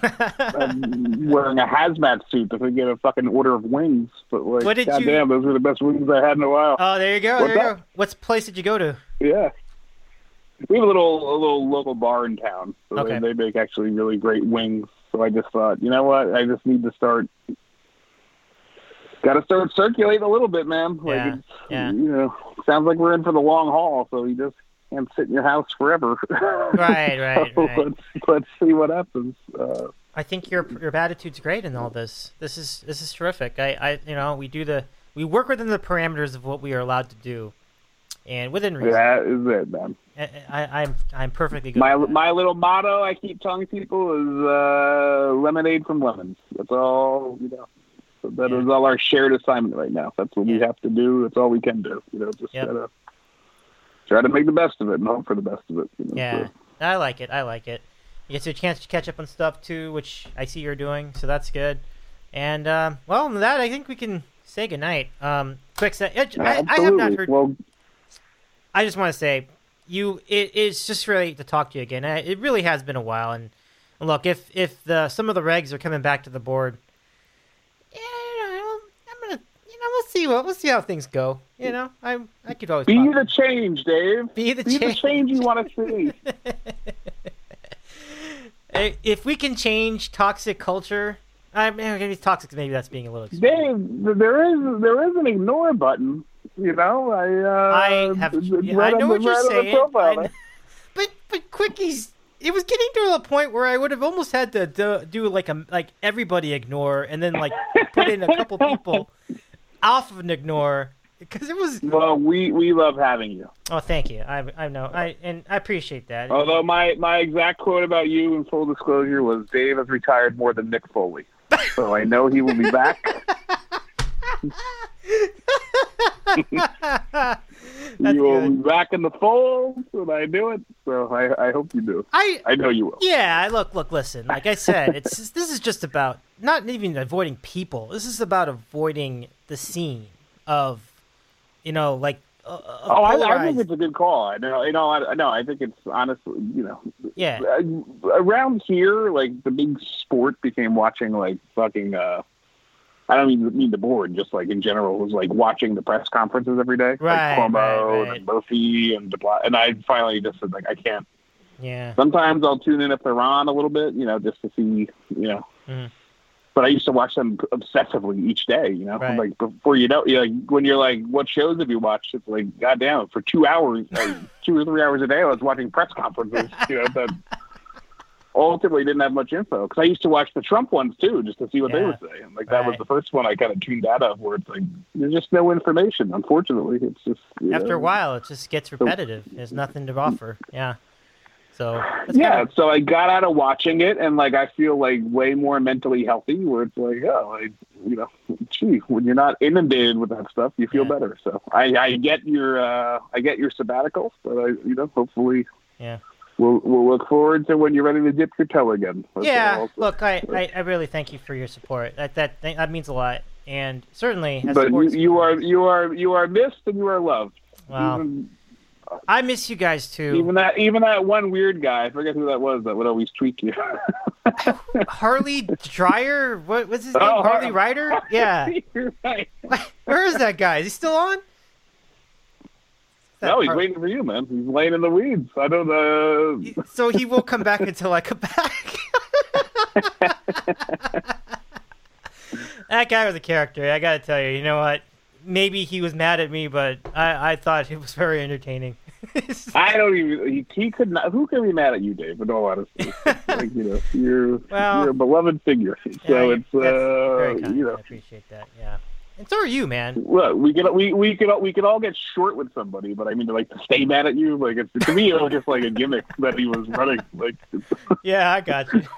I'm wearing a hazmat suit to get a fucking order of wings. But like, what did goddamn, you... those were the best wings I had in a while. Oh, there you go. What's there you up? go. What place did you go to? Yeah. We have a little a little local bar in town. So Okay. they, they make actually really great wings. So I just thought, you know what? I just need to start. Got to start circulating a little bit, man. Like Yeah, it's, yeah. You know, sounds like we're in for the long haul. So you just can't sit in your house forever. Right, right, so right. Let's let's see what happens. Uh, I think your your attitude's great in all this. This is this is terrific. I, I you know we do the we work within the parameters of what we are allowed to do, and within reason. that is it, man. I, I, I'm I'm perfectly good. My with that. my little motto I keep telling people is uh, lemonade from lemons. That's all, you know. So that Yeah. is all our shared assignment right now. That's what we Yeah. have to do. That's all we can do. You know, just Yep. try to try to make the best of it and hope for the best of it. You know, Yeah, so. I like it. I like it. You get a chance to catch up on stuff too, which I see you're doing, so that's good. And um, well, with that I think we can say goodnight. Um, quick, se- I, I, I have not Absolutely. heard. Well, I just want to say, you. It, it's just really to talk to you again. I, it really has been a while. And look, if if the some of the regs are coming back to the board, yeah, you know, I'm gonna, you know, we'll see what we'll see how things go. You know, I I could always be pop the in. change, Dave. Be the be the change. change you want to see. Hey, if we can change toxic culture, I mean, maybe toxic. Maybe that's being a little. Extreme. Dave, there is there is an ignore button. You know, I uh, I have. it's Yeah, right I know on what the- you're right on the saying. profile I there. kn- but but quickies. It was getting to a point where I would have almost had to do, do like a like everybody ignore and then like put in a couple people off of an ignore because it was. Well, we, we love having you. Oh, thank you. I I know. I and I appreciate that. Although my, my exact quote about you in full disclosure was Dave has retired more than Nick Foley. So I know he will be back. That's you will good. be back in the fold when I do it. So I, I hope you do. I I know you will. Yeah, look, look, listen. Like I said, it's just, this is just about not even avoiding people. This is about avoiding the scene of, you know, like. Uh, of Oh, I, I think polarized- it's a good call. I know, you know, I, no, I think it's honestly, you know, Yeah. uh, around here, like the big sport became watching like fucking. Uh, I don't even mean the board, just like in general, was like watching the press conferences every day, Right, like Cuomo right, right. and Murphy and DeBla- and I finally just said like I can't. Yeah. Sometimes I'll tune in if they're on a little bit, you know, just to see, you know. Mhm. But I used to watch them obsessively each day, you know. Right. Like before you know, you know, like when you're like, what shows have you watched? It's like, goddamn, for two hours, like, two or three hours a day, I was watching press conferences, you know, that ultimately didn't have much info. Because I used to watch the Trump ones too, just to see what they Yeah. were saying. Like that was Right. the first one I kind of tuned out of, where it's like there's just no information. Unfortunately, it's just you After know. a while, it just gets repetitive. There's nothing to offer. Yeah. So. That's Yeah, kinda- so I got out of watching it, and like I feel like way more mentally healthy. Where it's like, oh, I, you know, gee, when you're not inundated with that stuff, you feel Yeah. better. So I, I get your, uh, I get your sabbatical, but I, you know, hopefully, Yeah. we'll we'll look forward to when you're ready to dip your toe again. That's Yeah, all. look, I, I, I really thank you for your support. That that that means a lot, and certainly as But you, sports you are fans- you are you are missed and you are loved. Wow. Even, I miss you guys too. even that even that one weird guy, I forget who that was, that would always tweak you. Harley Dryer, what was his name? Oh, Harley Har- Ryder? Yeah. You're right. Where is that guy? Is he still on? Is that No, he's Har- waiting for you, man. He's laying in the weeds. I don't know. So he will come back until I come back. That guy was a character. I gotta tell you. You know what? Maybe he was mad at me, but I, I thought it was very entertaining. I don't even. He, he could not. Who can be mad at you, Dave? In all honesty, like, you know, you're Well, you're a beloved figure. So Yeah, it's that's uh, very kind. you know. I appreciate that. Yeah, and so are you, man. Look, we could we we could we could all get short with somebody, but I mean, to like to stay mad at you, like it's to me, it was just like a gimmick that he was running. Like, it's, Yeah, I got you.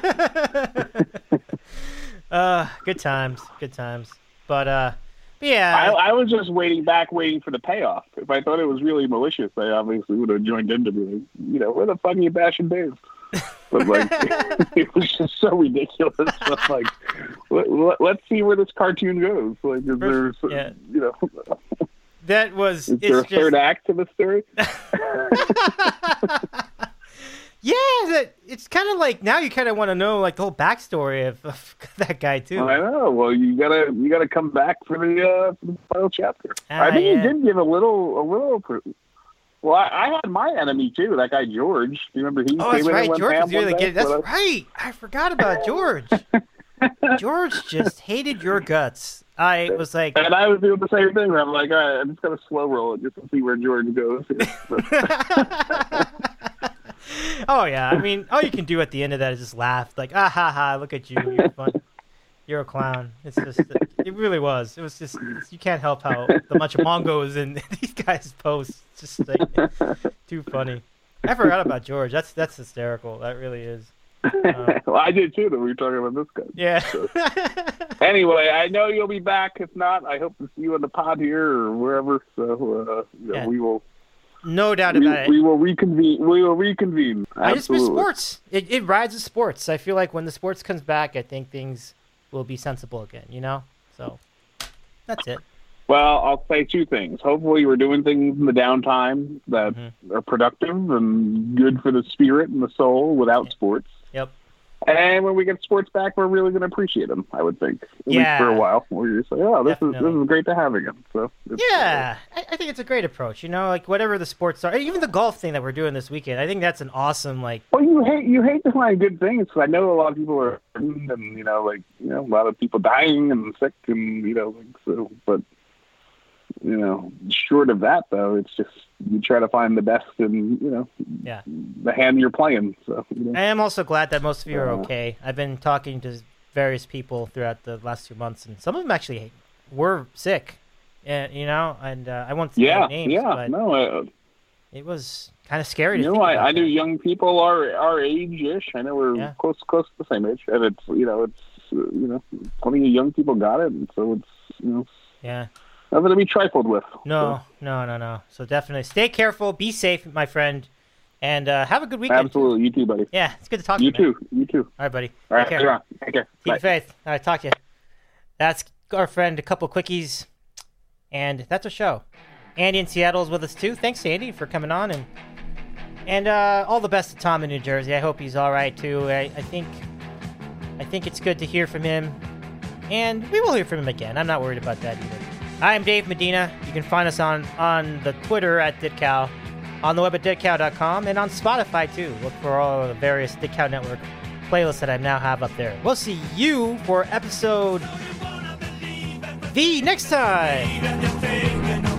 uh, good times, good times. But uh, but yeah, I, I was just waiting back, waiting for the payoff. If I thought it was really malicious, I obviously would have joined in to be like, you know, where the fuck are you bashing Dave? But like, it was just so ridiculous. I'm like, let, let, let's see where this cartoon goes. Like, is there, some- Yeah. you know, that was. is there a it's third just, act to the story? yeah, that it's kind of like now you kind of want to know like the whole backstory of, of that guy too. I know. Well, you gotta you gotta come back for the, uh, for the final chapter. Ah, I think yeah. he did give a little a little. Well, I, I had my enemy too. That guy George. Do you remember he? Oh, that's came in right. and went George ham was really one day? good. That's Well, right. I forgot about George. George just hated your guts. I was like, And I was doing the same thing. I'm like, all right, I'm just gonna slow roll it just to see where George goes. oh yeah. I mean, all you can do at the end of that is just laugh. Like, ah ha ha. Look at you. You're fun. You're a clown. It's just, it really was. It was just, you can't help how the bunch of Mongos and these guys post. It's just like too funny. I forgot about George. That's that's hysterical. That really is. Um, well, I did too. That we were talking about this guy. yeah. So, anyway, I know you'll be back. If not, I hope to see you on the pod here or wherever. So uh, you know, Yeah. we will. No doubt We, about it. we will reconvene. We will reconvene. I just miss Absolutely. sports. It, it rides with sports. I feel like when the sports comes back, I think things will be sensible again, you know? So that's it. Well, I'll say two things. Hopefully, we're doing things in the downtime that Mm-hmm. are productive and good for the spirit and the soul without Yeah. sports. Yep. And when we get sports back, we're really going to appreciate them, I would think. At Yeah. least for a while. We're just like, oh, this is Definitely. this is great to have again. So it's, Yeah, I, I think it's a great approach. You know, like whatever the sports are, even the golf thing that we're doing this weekend. I think that's an awesome, like, Well, you hate you hate to find good things. 'Cause I know a lot of people are hurting and you know, like you know, a lot of people dying and sick and you know, like, so. But you know, short of that though, it's just you try to find the best in you know, yeah. the hand you're playing. So you know. I am also glad that most of you are Uh, okay. I've been talking to various people throughout the last two months, and some of them actually were sick. And you know, and uh, I won't say yeah, names, yeah, but no. Uh, it was kind of scary to you know, think I, about I knew that. young people our our age-ish. I know we're Yeah. close close to the same age, and it's you know, it's uh, you know, plenty of young people got it, and so it's you know, Yeah. nothing to be trifled with. No, no, no, no. So definitely stay careful, be safe, my friend, and uh, have a good weekend. Absolutely, you too, buddy. Yeah, it's good to talk You to you. man. too, you too. All right, buddy. All right, Take care. later on. Take care. Keep Bye. faith. All right, talk to you. That's our friend, a couple quickies, and that's our show. Andy in Seattle is with us too. Thanks, Andy, for coming on, and and uh, all the best to Tom in New Jersey. I hope he's all right too. I, I think I think it's good to hear from him, and we will hear from him again. I'm not worried about that either. I'm Dave Medina. You can find us on on the Twitter at DidCow, on the web at didcow dot com, and on Spotify too. Look for all the various DidCow Network playlists that I now have up there. We'll see you for episode the next time.